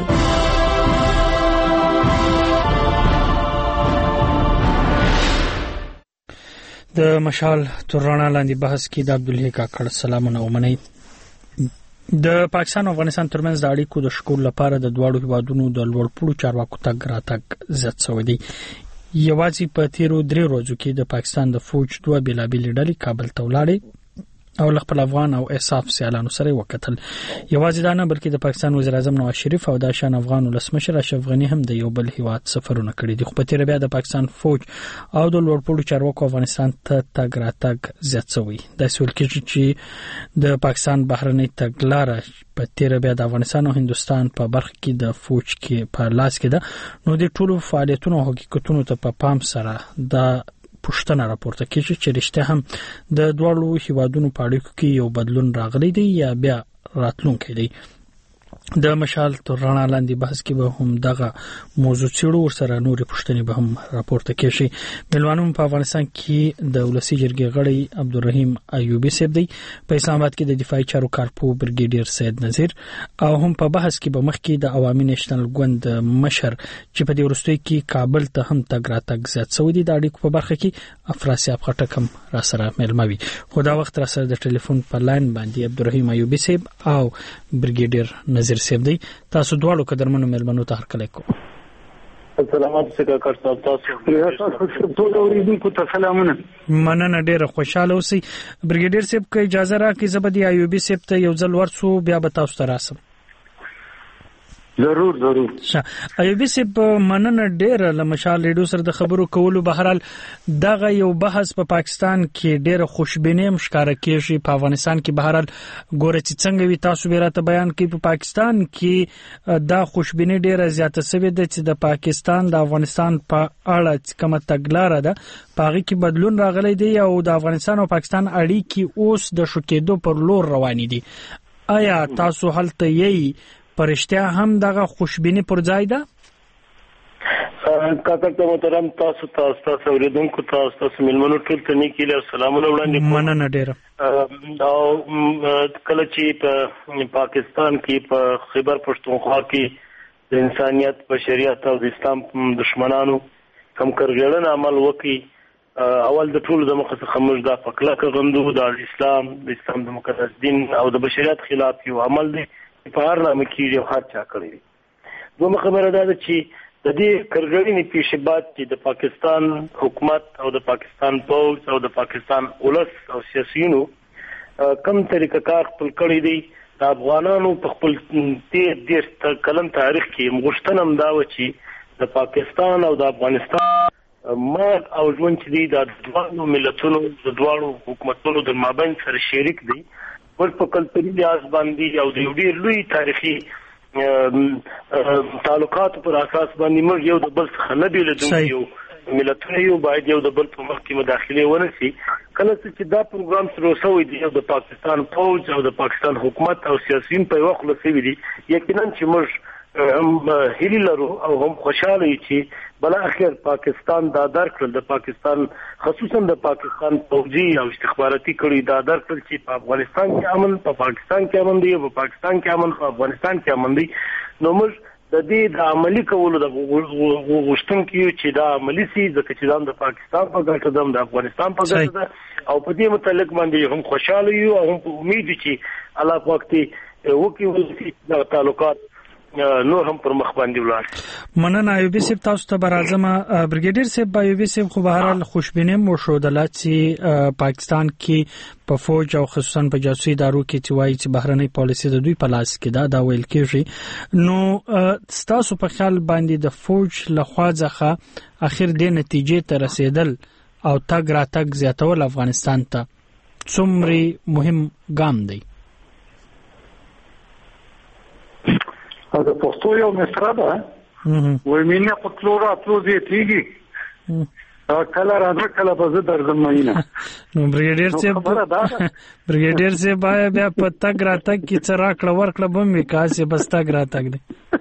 د مشال تر رڼا لاندې بحث کې د عبدالحی کاکړ سلامونه ومنئ. د پاکستان او افغانستان ترمنځ د اړیکو د شکول لپاره د دواړو هیوادونو د لوړپوړو چارواکو تګ راتګ زیات شوی دی. یوازې په تیرو درې ورځو کې د پاکستان د فوج دوه بیلابېلې ډلې کابل ته ولاړې او خپل افغان او اساف سیالانو سره وکتل. یوازې دا نه بلکې د پاکستان وزیر اعظم نواز شریف او د شان افغان ولسمشر اشرف غنی هم د یو بل هیواد سفرونه کړي دي. خو په تیر بیا د پاکستان فوج او د لوړپوړو چارواکو افغانستان ته تګ راتګ زیات شوی. د سول کې چې د پاکستان بهرنۍ تګلارې په تیر بیا د افغانستان او هندستان په برخه کې د فوج کې په لاس کې ده نو د ټولو فعالیتونو او حقیقتونو ته په پام سره د پښتنه راپورته کیږي چې رښتیا هم د دوړو هیوادونو په اړیکو کې یو بدلون راغلی دی یا بیا راتلونکی دی. د مشال تر رڼا لاندې بحث کې به هم دغه موضوع څېړو ورسره نورې پوښتنې به هم راپورته کیږي. میلمانو په افغانستان کې د ولسي جرګې غړی عبدالرحیم ایوبي صاحب دی، په اسلام آباد کې د دفاعي چارو کارپو برګیډیر سید نذیر او هم په بحث کې به مخکې د عوامي نېشنل ګوند مشر چې په دې وروستیو کې کابل ته هم تګ راتګ زیات شوی دی د اړیکو په برخه کې افراسیاب خټک هم را سره میلمه وي. خو دا وخت را سره د ټلیفون په لاین باندې عبدالرحیم ایوبي صاحب او برګیډیر نذیر سیب دی. تاسو دواړو قدرمنو مېلمنو ته هرکلی کوم. سلامات څه کار صاحب تاسو ټول اوریدونکو ته سلامونه. مننه ډیره خوشاله اوسئ. برګیډیر صاحب که اجازه راکړئ زه به د ایوبي صاحب ته یو ځل ورسو بیا به تاسو ته راسم. ضرور ضرور. ایوبي صاحب مننه ډیره له مشال ریډیو سره د خبرو کولو. بهرحال دغه یو بحث په پا پاکستان کې ډیره خوشبیني مشکاره کیږي، په افغانستان کې بهرحال ګوره چې څنګه وي تاسو به راته بیان کړئ. په پا پاکستان کې دا خوشبیني ډیره زیاته شوې ده چې د پاکستان د افغانستان په اړه کومه تګلاره ده په هغه کې بدلون راغلی دی او د افغانستان او پاکستان اړیکې اوس د ښه کېدو پر لور روانې دي. آیا تاسو هلته یې پرشتیا هم دغه خوشبینی پر ځای ده؟ کاکا ته محترم تاسو ته تاسو اوریدونکو ته تاسو ملمنو ټول ته نیکی له سلامونه وړاندې کوم. مننه ډیره. او کله چې په پاکستان کې په خیبر پښتونخوا کې د انسانيت بشریت او د اسلام دشمنانو کم کرګړن عمل وکي، اول د ټول د مخه څخه موږ د پکلک غندو د اسلام د اسلام د مقدس دین او د بشریت خلاف یو عمل دی په هر نامه کې یو هر چا کړی. دومره خبره ده چې د دې کرګړنې پیښې بعد چې د پاکستان حکومت او د پاکستان پولیس او د پاکستان ولس او سیاسيونو کم طریقه کار خپل کړی دی، د افغانانو په خپل تیر دیر کلن تاریخ کې مغشتنم دا و چې د پاکستان او د افغانستان مرګ او ژوند چې دی د دوه ملتونو د دوه حکومتونو د مابین سره شریک دی، ور په کلتوري لحاظ باندې او د یو ډیر لوی تاریخي تعلقات پر اساس باندې موږ یو د بل څخه نه بیلدونکو یو ملتونه یو باید یو د بل په مخ کې مداخله ونه شي. کله چې دا پروګرام شروع شوی دی د پاکستان فوج او د پاکستان حکومت او سیاسيون په وخت لسوي دي، یقینا چې موږ هم هیله لرو او هم خوشاله یو چې بل اخر پاکستان دا درکړل، د پاکستان خصوصا د پاکستان فوجي او استخباراتي کړي دا درکړل چې په افغانستان کې امن په پاکستان کې امن دی او په پاکستان کې امن په افغانستان کې امن دی. نو موږ د دې د عملی کولو د غوښتونکو یو چې دا عملی سي ځکه چې د پاکستان په ګټه ده، د افغانستان په ګټه ده او په دې متعلق باندې هم خوشاله یو او هم امید چې الله پاک دې وکړي چې تعلقات نور هم پر مخ باندې ولاړ. مننه ایوبي صاحب، تاسو ته برازم برګیډیر صاحب. ایوبي صاحب خو به هر حال خوشبینه مو شو د لاتسي پاکستان کې په فوج او خصوصا په جاسوسي ادارو کې چې وایي چې بهرنۍ پالیسي د دوی په لاس کې ده، دا ویل کېږي. نو تاسو په خیال باندې د فوج لخوا ځخه اخر د نتیجې ته رسیدل او تګ را تګ زیاتول افغانستان ته څومره مهم ګام دی؟ د پښتو یو مصرع ده وای مینه په کلورا اتلو زیاتیږي کله راځه کله به زه درځم مینه. نو برګیډیر صاحب برګیډیر صاحب بیا په تګ را تګ کې څه راکړه ورکړه به مې کاسې بس تګ را تګ دی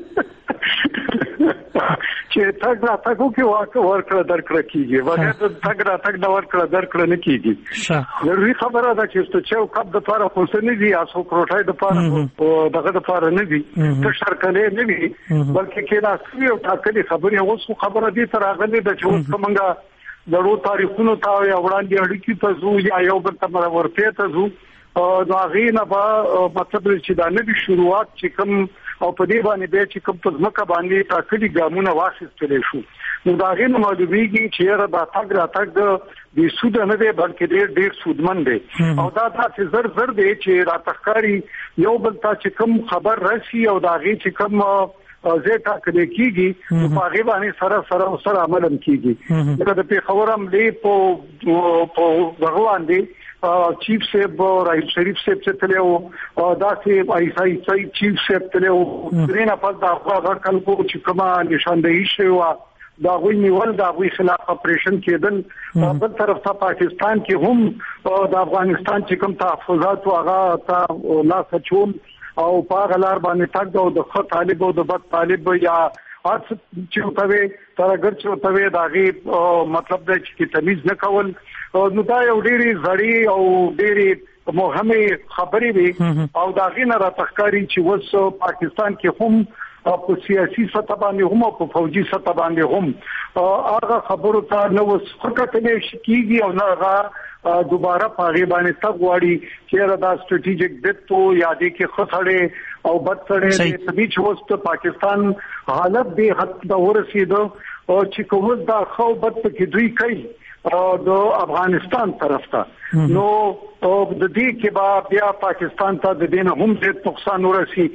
چې تګ را تګ کې واکه ورکړه درکړه کیږي، بغیر د تګ را تګ د ورکړه درکړه نه کیږي. ضروري خبره ده چې څه چاو کپ د پاره خو څه نه دي، اسو کروټای د پاره او دغه د پاره نه دي، ته شرکلې نه دي، بلکې کې راځي او ټاکلي خبرې اوس خبره دي تر هغه د چې څنګه دړو تاریخونو ته یا وړاندې اړیکې ته زو یا یو بل ته ورته ته زو دا غینه به مطلب چې دا نه دي شروعات چې کوم او په دې باندې به چې کوم په ځمکه باندې ټاکلي ګامونه واخیستل شو. نو دا غینه معلومیږي چې را د تاګ را تاګ د سود نه دی بلکې ډېر ډېر سودمن دی او دا تاسو زر زر دی چې را تخکاری یو بل ته چې کوم خبر راشي او دا غي چې کوم زه ټاکل کیږي په هغه باندې سره سره سره عمل کیږي. دا د پیښور عملې په په روان دي چیف صاحب رئیس شریف صاحب چې تلو دا چې ایسای سای چیف صاحب تلو درینه په دا هغه خلکو چې کومه نشاندهي شو دا غوي نیول دا غوي خلاف اپریشن کېدل. په بل طرف ته پاکستان کې هم د افغانستان چې کوم تحفظات هغه تا لاس چول او په غلار باندې تاګ او د خط طالب او د بد طالب یا اڅ چې وتوي ترګر چې وتوي دا غي مطلب د چې تمیز نه کول. نو دا یو ډېری زړی او ډېری مهمه خبرې وي او دا غینه را تخکاری چې وس پاکستان کې هم په سیاسي سطح باندې هم او په فوجي سطح باندې هم هغه خبرو ته نو وسخکته شکیږي او نه هغه دوباره پاغي باندې تګواړي چې دا سټریټیجیک ډیپتو یادې کې خسړې او بدسړې د تبي چې وست پاکستان حالت به حد د ورسېدو او چې کوم دا خو بد کې دوی کوي د افغانستان طرف ته نو د دې کې با بیا پاکستان ته د دین هم څه نقصان ورسي.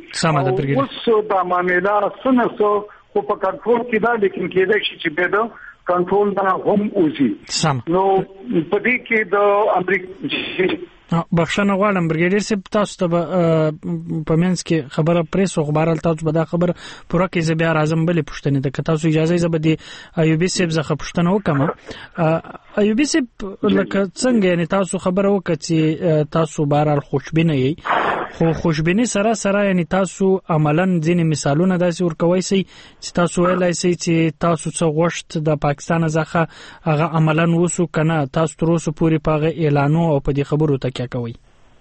اوس دا معاملې سنسو خو په کنټرول کې ده، لیکن کېدای شي چې به د کنټرول نه هم وځي. نو په دې کې د امریکا بخښنه غواړم برګیډیر صاحب، تاسو ته په منځ کې خبره پریس او خبرال تاسو به دا خبر پوره کې زه بیا راځم بلې پښتنې ته تاسو اجازه یې زبدي ایوبي صاحب زخه پښتنه وکم. ایوبي صاحب لکه څنګه یعنی تاسو خبره وکړه چې تاسو بهرال خوشبینه یې خو خوشبینی سره سره یعنی تاسو عملاً ځینې مثالونه داسې ورکوي سي چې تاسو ویلای سي چې تاسو څه غوښت د پاکستان ځخه هغه عملاً وسو کنه تاسو تر اوسه پورې پاغه اعلانو او په دې خبرو تکیه کوي.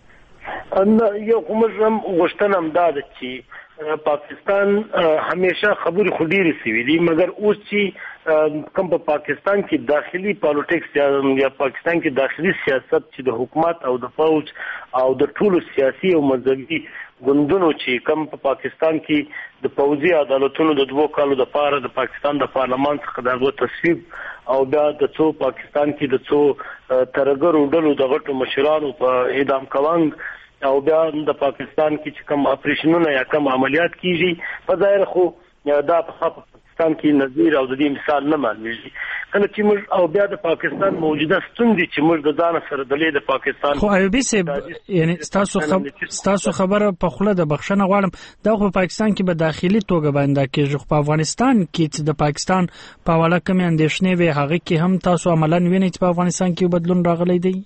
ان یو کومه غوښتنه هم ده چې پاکستان همیشه خبرې خډيري سوي دي مګر اوس چې کوم په پاکستان کې داخلي پالیټکس یا پاکستان کې داخلي سیاست چې د حکومت او د فوج او د ټولو سیاسي او مذهبي ګوندونو چې کوم په پاکستان کې د پوځي عدالتونو د دوه کالو د پاره د پاکستان د پارلمان څخه دغه تصویب او بیا د څو پاکستان کې د څو ترګرو ډلو د غټو مشرانو په اعدام کوونګ او بیا د پاکستان کې چې کوم اپریشنونه یا کوم عملیات کیږي په ظاهر خو دا په پاکستان کې نظیر او د دې مثال نه معلومیږي کله چې موږ او بیا د پاکستان موجوده ستوندې چې موږ د ځان سره د لید پاکستان خو ایوبي سه یعنی تاسو خب تاسو خبره په خله د بخښنه غواړم دا خو پاکستان کې به داخلي توګه باندې کېږي په افغانستان کې چې د پاکستان په حواله کوم اندېښنې وي هغه کې هم تاسو عملاً وینئ چې په افغانستان کې بدلون راغلی دی.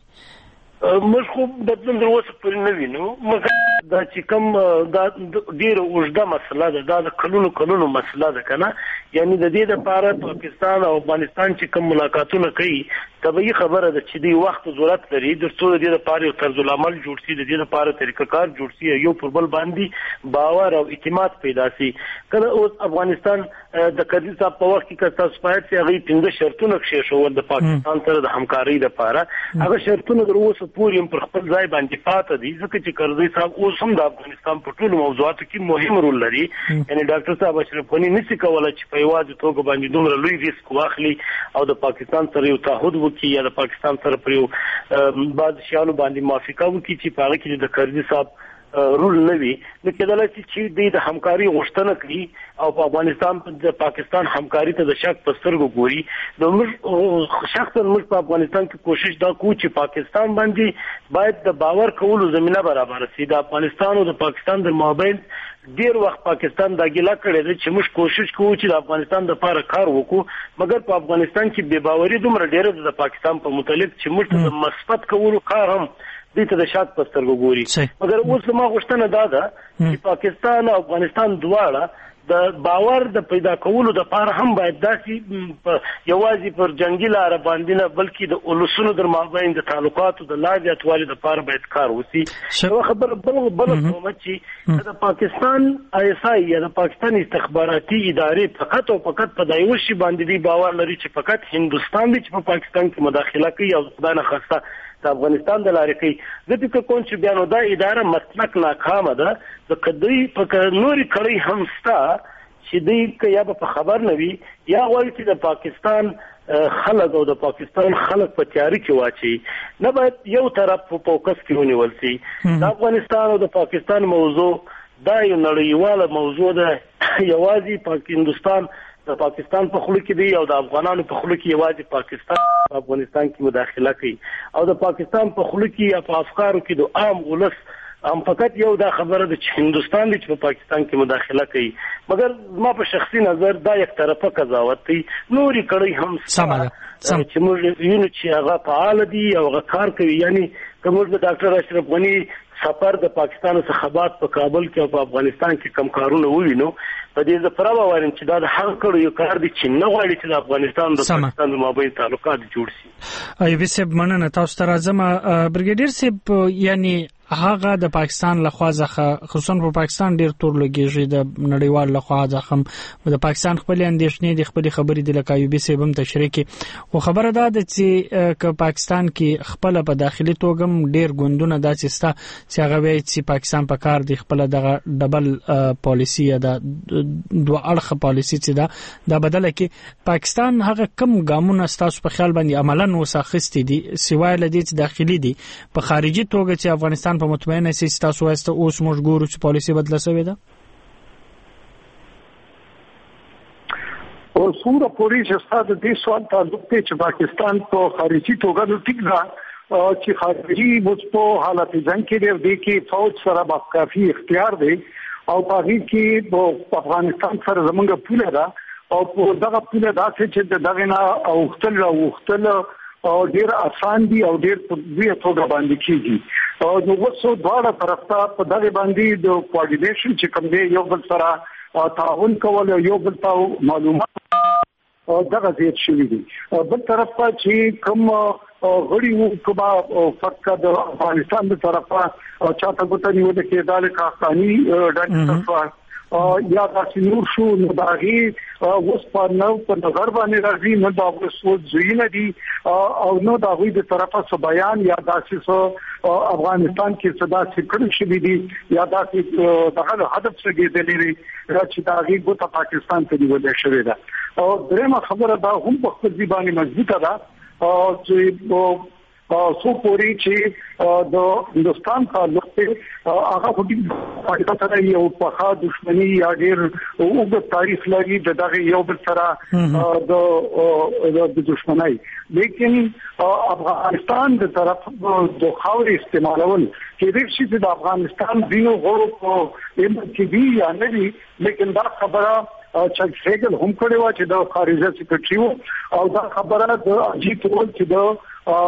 موږ خو بدلون در اوسه پورې نه وینو مګر دا چې کوم دا ډیره اوږده مسله ده دا د کلونو کلونو مسله ده کنه یعنی د دې لپاره پاکستان او افغانستان چې کوم ملاقاتونه کوي طبيعي خبره ده چې دی وخت ضرورت لري د څو د دې لپاره یو طرز العمل جوړ شي د دې لپاره طریقه کار جوړ شي یو پر بل باندې باور او اعتماد پیدا شي کله اوس افغانستان د کډی صاحب په وخت کې تاسو پات چې هغه پنځه شرطونه کې شو د پاکستان سره د همکارۍ لپاره هغه شرطونه در اوسه پورې پر خپل ځای باندې پاتې دي ځکه چې کرزي صاحب اوس هم د افغانستان په ټولو موضوعاتو کې مهم رول لري یعنی ډاکټر صاحب اشرف غنی نشي کولای چې په یوازې توګه باندې دومره لوی ریسک واخلي او د پاکستان سره یو تعهد وکړي یا د پاکستان سره پر یو بعض شیانو باندې موافقه وکړي چې په هغه کې د کرزي صاحب رول نه وي نو کېدلای شي چې د همکاري غوښتنه کوي او په افغانستان د پاکستان همکاري ته د شک په سترګو ګوري د موږ شخصا موږ په افغانستان کې کوشش دا کوو چې پاکستان باندې باید د باور کولو زمينه برابر شي د افغانستان او د پاکستان د مابین ډیر وخت پاکستان دا ګیلا کړی دی چې موږ کوشش کوو چې د افغانستان د لپاره کار وکړو مګر په افغانستان کې بے باوري دومره ډیره د پاکستان په متعلق چې موږ د مثبت کولو کار هم دې ته د شات په سترګو ګوري مګر اوس ما غوښتنه دا ده چې پاکستان او افغانستان دواړه د باور د پیدا کولو د لپاره هم باید داسې یوازې پر جنگي لار باندې نه بلکې د اولسونو در مابین د تعلقاتو د لا زیاتوالي د لپاره باید کار وشي یو خبر بل بل کومه چې د پاکستان آی اس آی یا د پاکستان استخباراتي ادارې فقط او فقط په دایو شي باندې دی باور لري چې فقط هندستان دی چې په پاکستان کې مداخله کوي او خدای نه خواسته د افغانستان د لارې کوي د دې کوم چې بیانو دا اداره مسلک ناکامه ده د کدی په نوري کړی هم ستا چې دې یا په خبر نه وي یا وایي چې د پاکستان خلک او د پاکستان خلک په تیاری کې واچي نه باید یو طرف په فوکس کې ونیول شي د افغانستان او د پاکستان موضوع دا یو نړیواله موضوع ده یوازې په هندستان د پاکستان په خلک کې دی او د افغانانو په خلک کې یوازې پاکستان په افغانستان کې مداخله کوي او د پاکستان په خلک کې یا په افکارو کې د عام ولس هم فقط یو دا خبره ده چې هندستان دی چې په پاکستان کې مداخله کوي مګر ما په شخصي نظر دا یک طرفه قضاوت دی نوري کړي هم سمه چې موږ یو چې هغه فعال دي او هغه کار کوي یعنی کوم د ډاکټر اشرف غنی سفر د پاکستان څخه بعد په کابل کې او په افغانستان کې کم کارونه ووینو په دې ځپره وارم چې دا د حق کړو یو کار دی چې نه غواړي چې د افغانستان د پاکستان د مابین تعلقات جوړ شي ایوب صاحب مننه تاسو ته راځم برګیډیر صاحب یعنی هغه د پاکستان لخوا ځخه خصوصا په پاکستان ډیر تور لګیږي د نړیوال لخوا ځخه د پاکستان خپل اندیشنې د خپل خبرې د لکایوبي سیبم تشریح کې او خبره ده چې ک پاکستان کې خپل په داخلي توګم ډیر ګوندونه داسې ستا چې هغه وایي چې پاکستان په کار دی خپل دغه ډبل پالیسی یا د دوه اړخه پالیسی چې دا د بدله کې پاکستان هغه کم ګامونه ستاسو په خیال باندې عملاً وساخستي دي سوای لدی چې داخلي دي په خارجي توګه چې افغانستان په مطمئنه سي تاسو واسطه اوس موږ ګورو چې پالیسی بدله شوې ده او څومره پوری چې ستاسو د دې سوال تعلق دی چې پاکستان په خارجي توګه د ټیک ده چې خارجي مستو حالت جنگ کې دی کې فوج سره با کافي اختیار دی او په دې کې په افغانستان سره زمونږ پوله ده او په دغه پوله داسې چې دغه نه اوختل اوختل او ډیر آسان دي او ډیر په دې توګه باندې کیږي نو وسو دواړه طرف ته په دغه باندې د کوارډینیشن چې کوم دی یو بل سره تعاون کول یو بل ته معلومات دغه زیات شوی دی. بل طرف ته چې کوم غړي وو کبا فقط د افغانستان د طرفه چاته ګوتنی ونه کې دال کاستاني ډاکټر یا د نور شو نو داغي اوس په نو په نظر باندې راځي نو دا اوس زوینه دي او نو دا غوي د طرفه سو بیان یا داسې افغانستان کې صدا سکړ شي دي یا داسې دغه هدف څخه دی لري چې داغي ګوت پاکستان ته دی ولې شوی دا او درېمه خبره دا هم په خپل ځبانه مضبوطه ده چې سو پوری چې د هندستان تعلق ته هغه په پاکستان سره یو په دښمنی یا ډیر اوږد تاریخ لري د دغه یو بل سره د دښمنۍ لیکن افغانستان د طرف د خاورې استعمالول چې د شي د افغانستان دینو غوړو په ام کې دی یا نه دی لیکن دا خبره چې هیګل هم کړی و چې د خارجه سکرټریو او دا خبره د اجیت ول چې د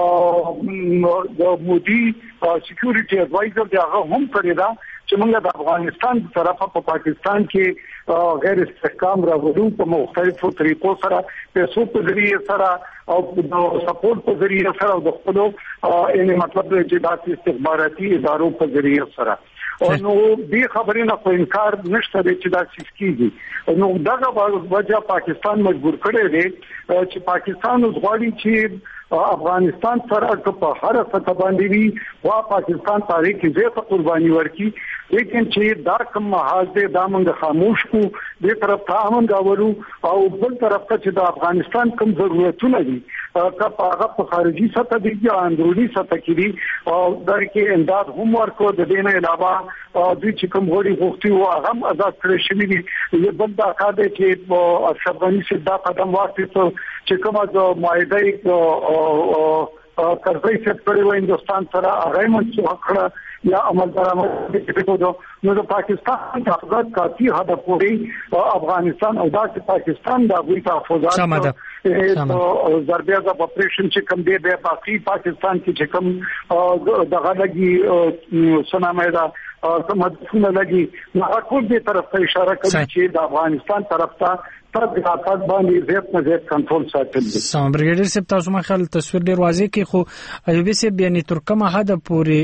د مودي سکیورټي اډوایزر دی هغه هم کړی دا چې موږ د افغانستان په طرفه په پاکستان کې غیر استحکام راوړو په مختلفو طریقو سره پیسو په ذریعہ سره او د سپورټ په ذریعہ سره او د خپل یعنی مطلب چې د استخباراتي ادارو په ذریعہ سره او نو دې خبرې نه په انکار نشته چې دا څه کیږي نو دغه وجه پاکستان مجبور کړی دی چې پاکستان غواړي چې افغانستان سره په هر څه باندې وي وا پاکستان تاریخ کې زیاته قرباني ورکړي لیکن چې دا کوم محاذ دې دا موږ خاموش کو دې طرف ته امن غواړو او بل طرف ته چې د افغانستان کوم ضرورتونه دي که هغه په خارجي سطح دي یا اندروني سطح کې دي او درکې امداد هم ورکو د دې نه علاوه دوی چې کوم غوړي غوښتي او هغه آزاد کړی شوی دي یو بل دا کار دی چې اشرف غني صدا قدم واخیستو چې کومه د معاهده او کرزی څخه په هندستان سره هغه منسوخ کړه یا عمل درآمد کېدو نو د پاکستان د افغان کافي هدف پوري افغانستان او د پاکستان د غوي تحفظات او ضربه اپریشن چې کوم دی د باقي پاکستان کې چې کوم دغه لګي سنامه دا سمدونه لګي نو ټول دې طرف ته اشاره کوي چې د افغانستان طرف ته تر ځات باندې زیات نه زیات کنټرول ساتل دي. سم برګیډر صاحب تاسو ما خل تصویر ډیر واضح کې خو ایوبي صاحب یعنی ترکمه هدا پوری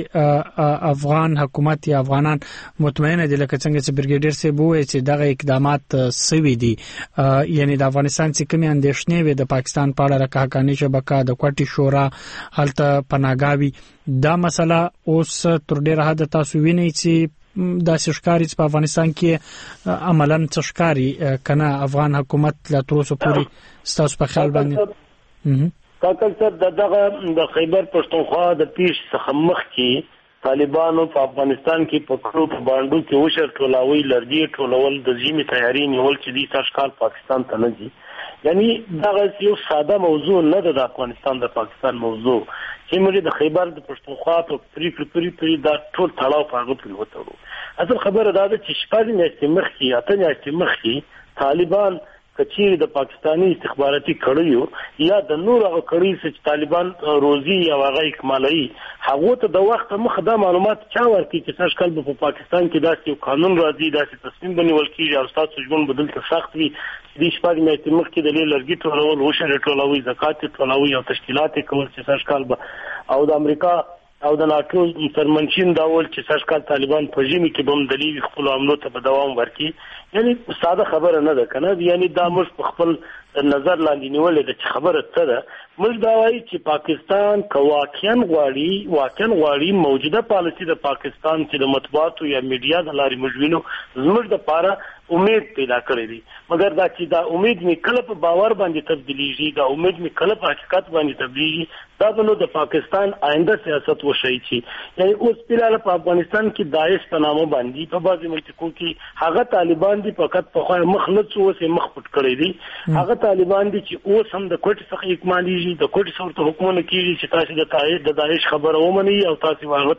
افغان حکومت یا افغانان مطمئنه دي لکه څنګه چې برګیډر صاحب وایي چې دغه اقدامات سوي دي یعنی د افغانستان چې کومې اندېښنې وي د پاکستان په اړه راکه حقاني شبکه د کوټي شورا هلته پناګاوي دا مسله اوس تر ډیره حد تاسو وینئ چې دا شکاري په افغانستان کې عملاً شکاري کنه افغان حکومت لا تر اوسه پورې ستاسو په خیال باندې کاکل صاحب دغه د خیبر پښتونخوا د پیش څخه مخ کې طالبانو په افغانستان کې په کړو په باندې کې وشر ټولاوي لرګي ټولول د جیمي تیاری نیول چې د تشکال پاکستان ته نه دي یعنی دا یو ساده موضوع نه ده د افغانستان د پاکستان موضوع چې موږ د خیبر د پښتونخوا په پری پری پری دا ټول تړاو په هغه پورې وته اصل خبره دا ده چې شپږ میاشتې مخکې اته میاشتې مخکې طالبان کچې د پاکستانی استخباراتي کړیو یا د نور هغه کړی چې طالبان روزي یا هغه اکمالي هغه ته د وخت مخه دا معلومات چا ورکړي چې څنګه کله په پاکستان کې داسې یو قانون راځي داسې تصمیم بنول کیږي او تاسو ژوند بدل ته سخت وي د شپږ میاشتې مخکې د لرګي ټولول وشره ټولوي زکات ټولوي او تشکیلات کول چې څنګه کال او د امریکا او د ناتو ترمنشین داول چې سرکال طالبان په جمی کې بم دلی خپل عملو ته په دوام ورکړي یعنی ساده خبره نه ده کنه یعنی دا موږ په خپل نظر لاندې نیولې ده چې خبره څه ده موږ دا وایي چې پاکستان کواکین غواړي واکین غواړي موجوده پالیسي د پاکستان چې د مطبوعاتو یا میډیا د لارې مجوینو زموږ د پاره امید پیدا کړی دي مګر دا چې دا امید می کله په باور باندې تبدیلیږي دا امید می کله په حقیقت باندې تبدیلیږي دا نو د پاکستان آینده سیاست وشي چې یعنی اوس پیراله په افغانستان کې داعش په نامه باندې په بعضي منطقو کې هغه طالبان دي فقط په خو مخلص اوس مخ پټ کړی دي هغه طالبان دي چې اوس هم د کوټ څخه اکماليږي د کوټ څخه حکومت کیږي چې تاسو د تایید د داعش خبره ومني او تاسو هغه ته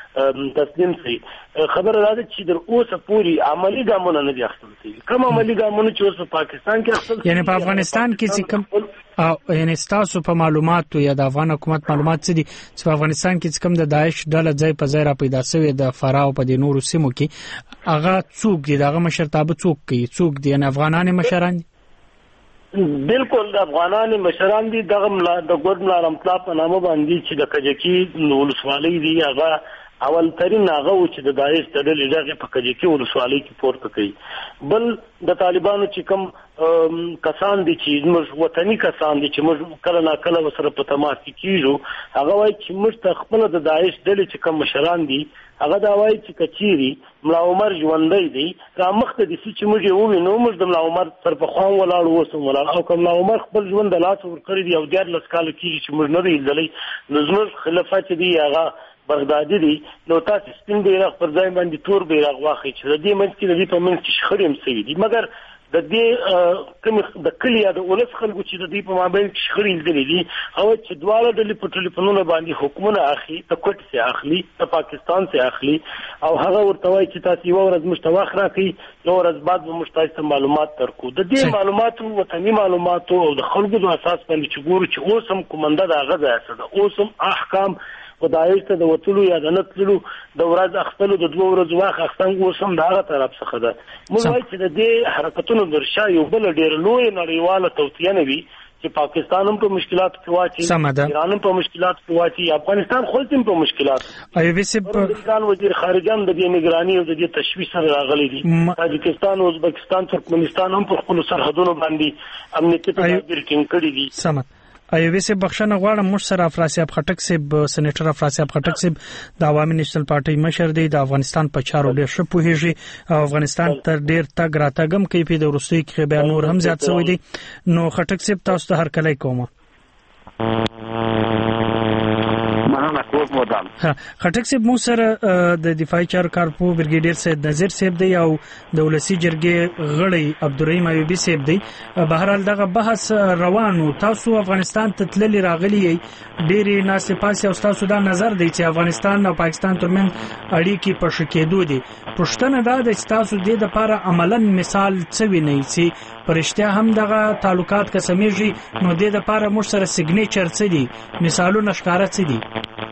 تسلیم شي. خبره ده چې در اوسه پوری عملی ګامونه نه دي اخیستل شوي. کوم عملی ګامونه چې اوس په پاکستان کې اخیستل یعنی په افغانستان کې چې کوم او یعنی تاسو په معلوماتو یا د افغان حکومت معلومات څه دي چې په افغانستان کې کوم د داعش ډله ځای په ځای را پیدا شوی د فراو په د نورو سیمو کې هغه څوک دي دغه مشرتابه څوک کوي څوک دي نه افغانان مشران دي؟ بالکل د افغانان مشران دي دغه د ګورډ ملا رحمت په نامه باندې چې د کجکی ولسوالۍ دی هغه اول ترين هغه چې د داعش د ډلې دغه په کجکی ولسوالۍ کې پورته کوي. بل د طالبانو چې کوم کسان دي چې موږ وطني کسان دي چې موږ کله نا کله سره په تماس کې کیږو هغه وایي چې موږ ته خپل د داعش ډلې چې کوم مشران دي هغه دا وایي چې کچيري ملا عمر ژوندۍ دي را مخته دي چې موږ یې ووینو موږ د ملا عمر تر په خوان ولاړ وسو ولاړ او کوم ملا عمر خپل ژوند د لاس ور کړی دی او ډېر لس کال کېږي چې موږ نه دی لیدلې نو زموږ خلافت دي هغه بغدادي دي نو تاسو سپین بیرغ پر ځای باندې تور بیرغ واخی چې د دې منځ کې د دې په منځ کې شخړې هم سوي دي مګر د دې کوم د کلیا د ولس خلکو چې د دې په مابین کې شخړې دي دي او چې دواړه د په ټلیفونونو باندې حکومت اخلي د کوټ سي اخلي د پاکستان سي اخلي او هغه ورته وایي چې تاسو یو ورځ مشتواخ راکړي یو ورځ بعد به مشتاق معلومات ترکو د دې معلوماتو وطني معلوماتو او د خلکو د اساس باندې چې ګورو چې اوس هم کومنده د غزا اساس اوس هم احکام خدای ته د وټلو یا د نتلو د ورځ اخستلو د دوه ورځې واخ اخستن اوسم د هغه طرف څخه ده موږ وایو چې د دې حرکتونو درشا یو بل ډیر لوی نړیواله توطیه نه وي چې پاکستان هم په مشکلات کې واچي ایران هم په مشکلات کې واچي افغانستان خو هم په مشکلات ایوب سب افغانستان وزیر خارجه د دې نگراني او د دې تشویش سره راغلي دي تاجکستان او ازبکستان ترکمنستان هم په خپل سرحدونو باندې امنیتي تدابیر ټینګ کړي دي. سمت ایوب سي بخښنه غواړم موږ سره افراسیاب خټک صاحب سېنیټر افراسیاب خټک صاحب د عوامي نېشنل پارټي مشر دی د افغانستان په چارو ډېر ښه پوهیږي او افغانستان تر ډېر تګ راتګم کوي په د وروستي کې بیا نور هم زیات شوی دی نو خټک صاحب تاسو ته هر کله کومه خټک صاحب مو سره د دفاعي چارو کارپو برګیډیر سید نذیر صاحب دی او د ولسی جرګې غړی عبدالرحیم ایوبی صاحب دی بهرحال دغه بحث روانو تاسو افغانستان ته تللی راغلی ډېری ناسپاس او تاسو دا نظر دی چې افغانستان او پاکستان ترمن اړیکې په شکېدو دي پښتنه دا د تاسو د لپاره عملاً مثال څه ویني چې پرشتیا هم دغه تعلقات کسمیږي نو د لپاره مو سره سیګنیچر څه دي مثالونه ښکارا څه دي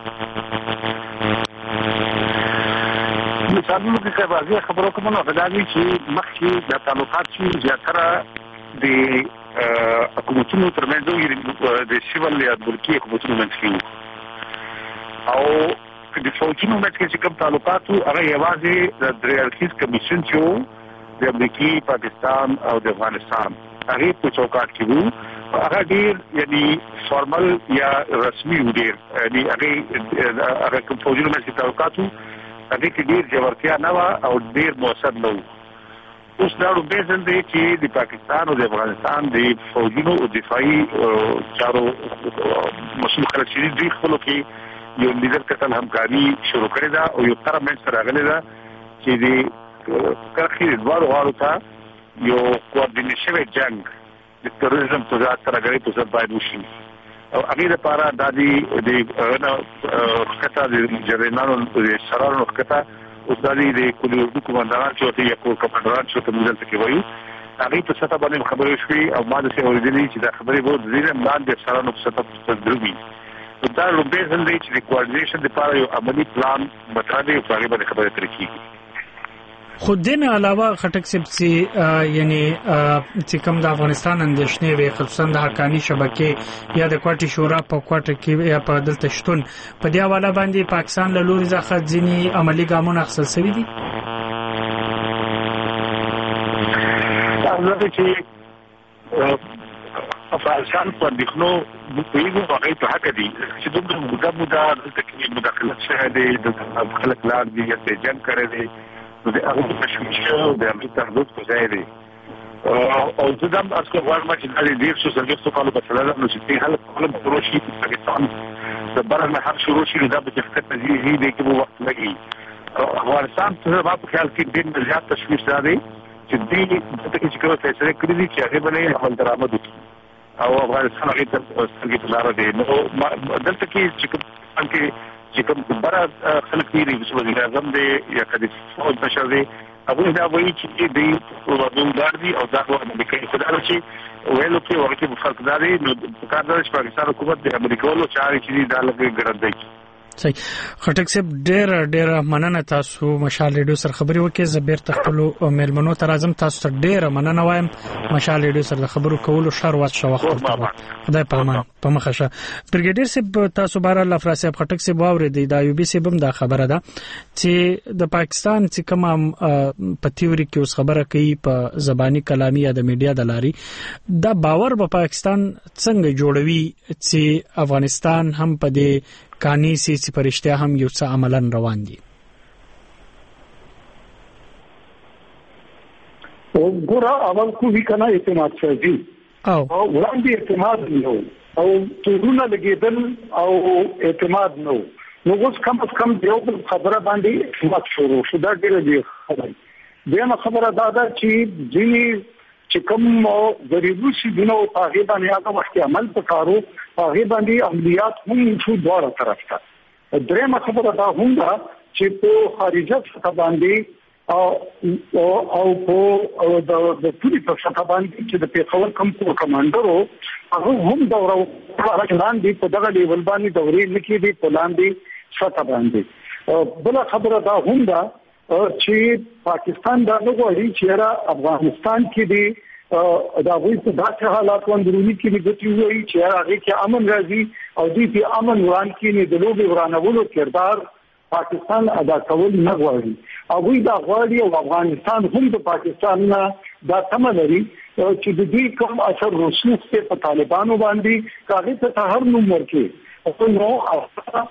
مثالونو کې کبازي خبرو کوم نو غواړي چې مخکې د تعلقات چې زیاتره د حکومتونو ترمنځ د سیول یا ملکی حکومتونو منځ کې او د فوجونو منځ کې چې کوم تعلقات هغه یوازې د درېړکیز کمیشن چې د امریکای پاکستان او د افغانستان هغه په چوکاټ کې وو هغه ډیر یعنی فارمل یا رسمي ډیر یعنی هغه هغه کوم فوجونو منځ کې تعلقات هغه کې ډیر جوړتیا نه و او ډیر موثر نه و اوس دا به څنګه چې د پاکستان او د افغانستان د فوجونو او دفاعي چارو مسؤل خلک چې دوی خپل کې یو لیدر کتل همکاري شروع کړې ده او یو تر منځ راغلي ده چې د کارخې دوه غواړو ته یو کوارډینیشن جنگ د تروریزم په ځای سره غړي په ځای باید وشي او هغه لپاره د دې د خطا د جرینانو د سرانو خطا او د دې د کلیو کومندان چې ته یو کومندان چې ته موږ ته کوي هغه په ستا باندې خبرې شوې او ما د څه اوریدلې چې دا خبرې وو د دې باندې د سرانو په ستا په دروي دا روبه څنګه چې د کوارډینیشن لپاره یو عملی پلان مطرح په هغه باندې خبرې ترې کیږي خود دین علاوه خټک سب سي یعنی چې کوم د افغانستان اندیشنې وي خصوصا د حقانی شبکې یا د کوټي شورا په کوټه کې یا په دلته شتون په دی حواله باندې پاکستان له لوري ځخه ځینی عملی ګامونه اخیستل شوي دي دا چې افغانستان په دښنو د پیغو هغه په حق دي چې دوی موږ موږ د تکلیف مداخلت شه دي د خلک لار دي چې جنگ کوي دي د هغه تشویش د امریکا حدود په ځای دي او زه دم اصل غواړم چې د دې څه سره څه کولو په سره نو چې هله کوم پروشي په پاکستان د بلنه نه هر شروع شي د بچفت تجهیزي دي کې وخت لګي افغانستان څه په خیال کې ډېر زیات تشویش راځي چې دې د تکي چې کوم فیصله کړی دي چې هغه باندې عمل درآمد وکړي او افغانستان هغه ته څنګه تلاره دي نو دلته کې چې کوم کې چې کوم بره خلک دي رئیس وزیر اعظم دی یا کدي فوج مشر دی هغه دا وایي چې دوی ودون دار دي او دا د امریکا خدای چې ویلو کې ورته فرق داري نو په کار د پاکستان حکومت د امریکایانو چاري چې دا لګي ګرځي. صحیح خټک صاحب ډېر ډېر مننه تاسو مشال ریډیو سره خبري وکړې زبیر تخپلو میلمنو ته راځم تاسو ته ډېر مننه وایم مشال ریډیو سره خبرو کولو شر وخت شو وخت خدای په امان په مخه برګیډیر صاحب تاسو بار الله فراسب خټک صاحب واورې د ایوبي صاحب هم دا خبره ده چې د پاکستان چې کوم په تیوري کې اوس خبره کوي په زبانی کلامي یا د میډیا د لاري دا باور په پاکستان څنګه جوړوي چې افغانستان هم په دې کانی سي چې پرشتیا هم یو څه عملاً روان دي. ګوره اول کو وی کنه اعتماد شوی او وړاندې اعتماد نو او تورونه لګیدل او اعتماد نو نو اوس کم از کم یو خبره باندې اعتماد شروع شو دا ډیره دی خبره دغه خبره دا ده چې ځینی چې کوم غریبو شي دنه او هغه باندې هغه وخت عمل وکړو هغه باندې عملیات هم شو دوه طرف ته درېمه خبره دا هم ده چې په خارجه څخه باندې او او په د د پولیس څخه باندې چې د پیښور کم کو کمانډرو هغه هم دا راځان دي په دغه لیول باندې دورې لکې دي په لاندې څخه باندې بل خبره دا هم ده چې پاکستان دا وګوري چې را افغانستان کې دی دا وایي په داسې حالات باندې کې لګتي وي چې هغه کې امن راځي او دې په امن وران کې نه د لوبي ورانولو کردار پاکستان ادا کول نه غواړي او وی دا غواړي او افغانستان هم د پاکستان نه دا تم لري چې د دې کوم اثر رسوخ په طالبانو باندې کاغذ ته هر نوم ورکړي او نو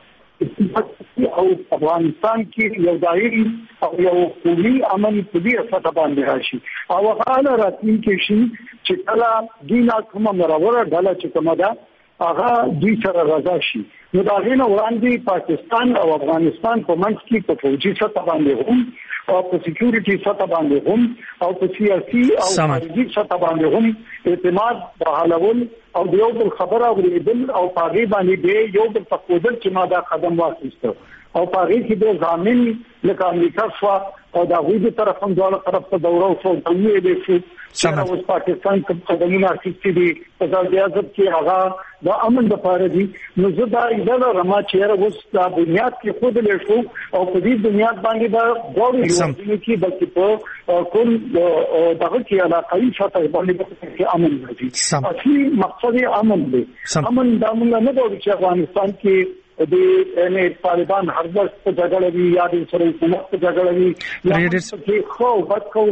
او افغانستان کې یو ظاهري او یو قومي امن په دې اساس باندې راشي او هغه راتلونکي کې شي چې کله دینه کومه مروره ډله چې کومه ده هغه دوی سره راځي شي نو دا غینه وړاندې پاکستان او افغانستان په منځ کې په فوجي سطح باندې هم او په سکیورټي سطح باندې هم او په سیاسي او خارجي سطح باندې هم اعتماد بحالول او یو بل خبره اوریدل او پاغي باندې دی یو بل تقودل چې ما دا قدم واخیسته او پاغي کې د ضامن لکه امریکا شو او دا غوډه طرف هم ډول طرف ته دوره او څو دوی دي چې اوس پاکستان کوم قدمونه اخیستي دي په ځای اعظم کې هغه د امن لپاره دي نو زه دا ایدل رما چې اوس د بنیاد کې خود له شو او په دې بنیاد باندې دا غوړي کې بلکې په کوم دغه کې علاقائی شاته باندې کې امن راځي اصلي مقصد امن دی امن دا موږ نه غواړو چې افغانستان کې د نه طالبان هر وخت په جګړه وی یا د سره حکومت په جګړه وی یا چې خو وکړو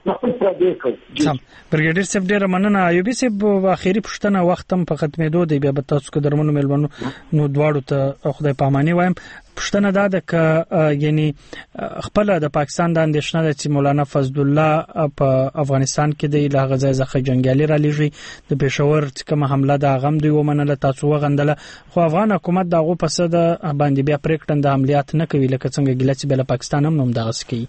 سم برګیډیر صاحب ډیر مننه ایوبي صاحب اخیری پښتنه وخت هم په ختمېدو دی بیا به تاسو کو درمنو ملمنو نو دواړو ته خدای پاماني وایم پښتنه دا ده ک یعنی خپل د پاکستان د اندیشنه د چې مولانا فضل الله په افغانستان کې د لغه ځای ځخه جنگیالي را لېږي د پېښور چې کوم حمله د غم دی ومنله تاسو وغندله خو افغان حکومت دغه پسه د باندې بیا پریکټن د عملیات نه کوي لکه څنګه ګلچ بل پاکستان هم نوم دغه سکی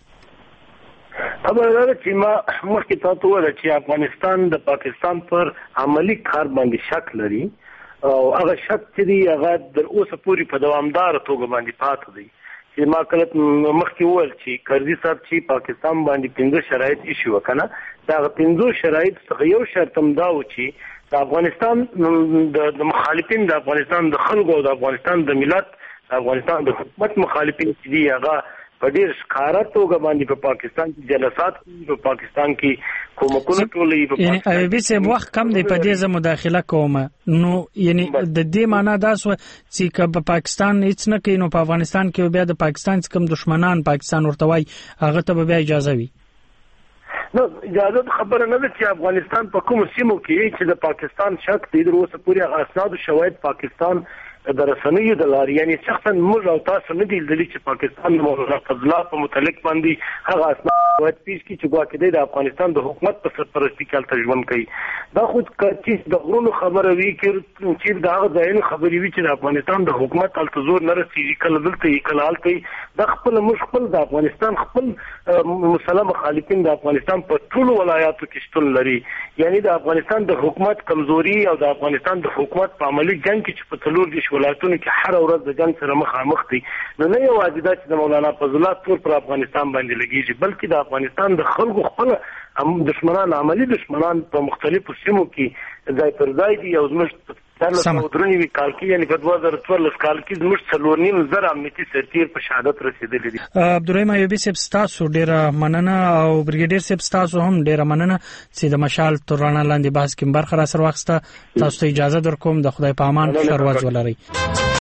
خبره چې ما مخکې تاسو وویل چې افغانستان د پاکستان پر عملی کار باندې شک لري او هغه شک چې دی هغه در اوسه پوری په دوامدار توګه باندې پاتې دی چې ما کله مخکې وویل چې کرزي صاحب چې پاکستان باندې پنځه شرایط ایشي وکنه دا پنځه شرایط څخه یو شرط هم دا و چې د افغانستان د مخالفین د افغانستان د خلکو او د افغانستان د ملت د افغانستان د حکومت مخالفین چې دی هغه په ډیر ښکارا توګه باندې په پاکستان کې جلسات په پاکستان کې کومکونه ټولې په یعنی ایوبي صاحب وخت کم دی په دې زمو مداخله کوم نو یعنی د دې معنی دا سو چې په پاکستان هیڅ نه کوي نو په افغانستان کې بیا د پاکستان څخه دشمنان پاکستان ورته وای هغه ته بیا اجازه وي نو اجازه خبره نه ده چې افغانستان په کوم سیمو کې چې د پاکستان شک دی د اوسه پوری اسناد او شواهد پاکستان د رسنیو د لارې یعنی شخصا موږ او تاسو نه دی لیدلی چې پاکستان مولانا فضل الله په متعلق باندې هغه اسناد پیش کی چې ګواکې د افغانستان د حکومت په سرپرستی کې تجربه کوي دا خو چې د غرونو خبره وی چې دا ځایونه خبرې وی چې د افغانستان د حکومت التزور نه رسیږي کله دلته کله حالته د خپل مشکل د افغانستان خپل مسلمان مخالفین د افغانستان په ټول ولایاتو کې شتون لري یعنی د افغانستان د حکومت کمزوري او د افغانستان د حکومت په عملی جنگ کې چې په تلور دي ولایتونو کې هر ورځ د جنگ سره مخامخ دي. نو نه یوازې دا چې د مولانا فضل الله تور پر افغانستان باندې لګیږي، بلکې د افغانستان د خلکو خپل هم دشمنان عملی دشمنان په مختلفو سیمو کې ځای پر ځای دي. او زموږ تاسو درنوي کال کې یعنی په دوه هزار څوارلس کال کې زموږ څلور نیم زره امنیتي سرتیر په شهادت رسیدلي دي. عبدالرحیم ایوبي صاحب تاسو ډیره مننه او بریګیډیر صاحب تاسو هم ډیره مننه چې د مشال تر رڼا لاندې بحث کې برخه را سره واخسته. تاسو ته اجازه درکوم. د خدای په امان ښه ورځ ولرئ.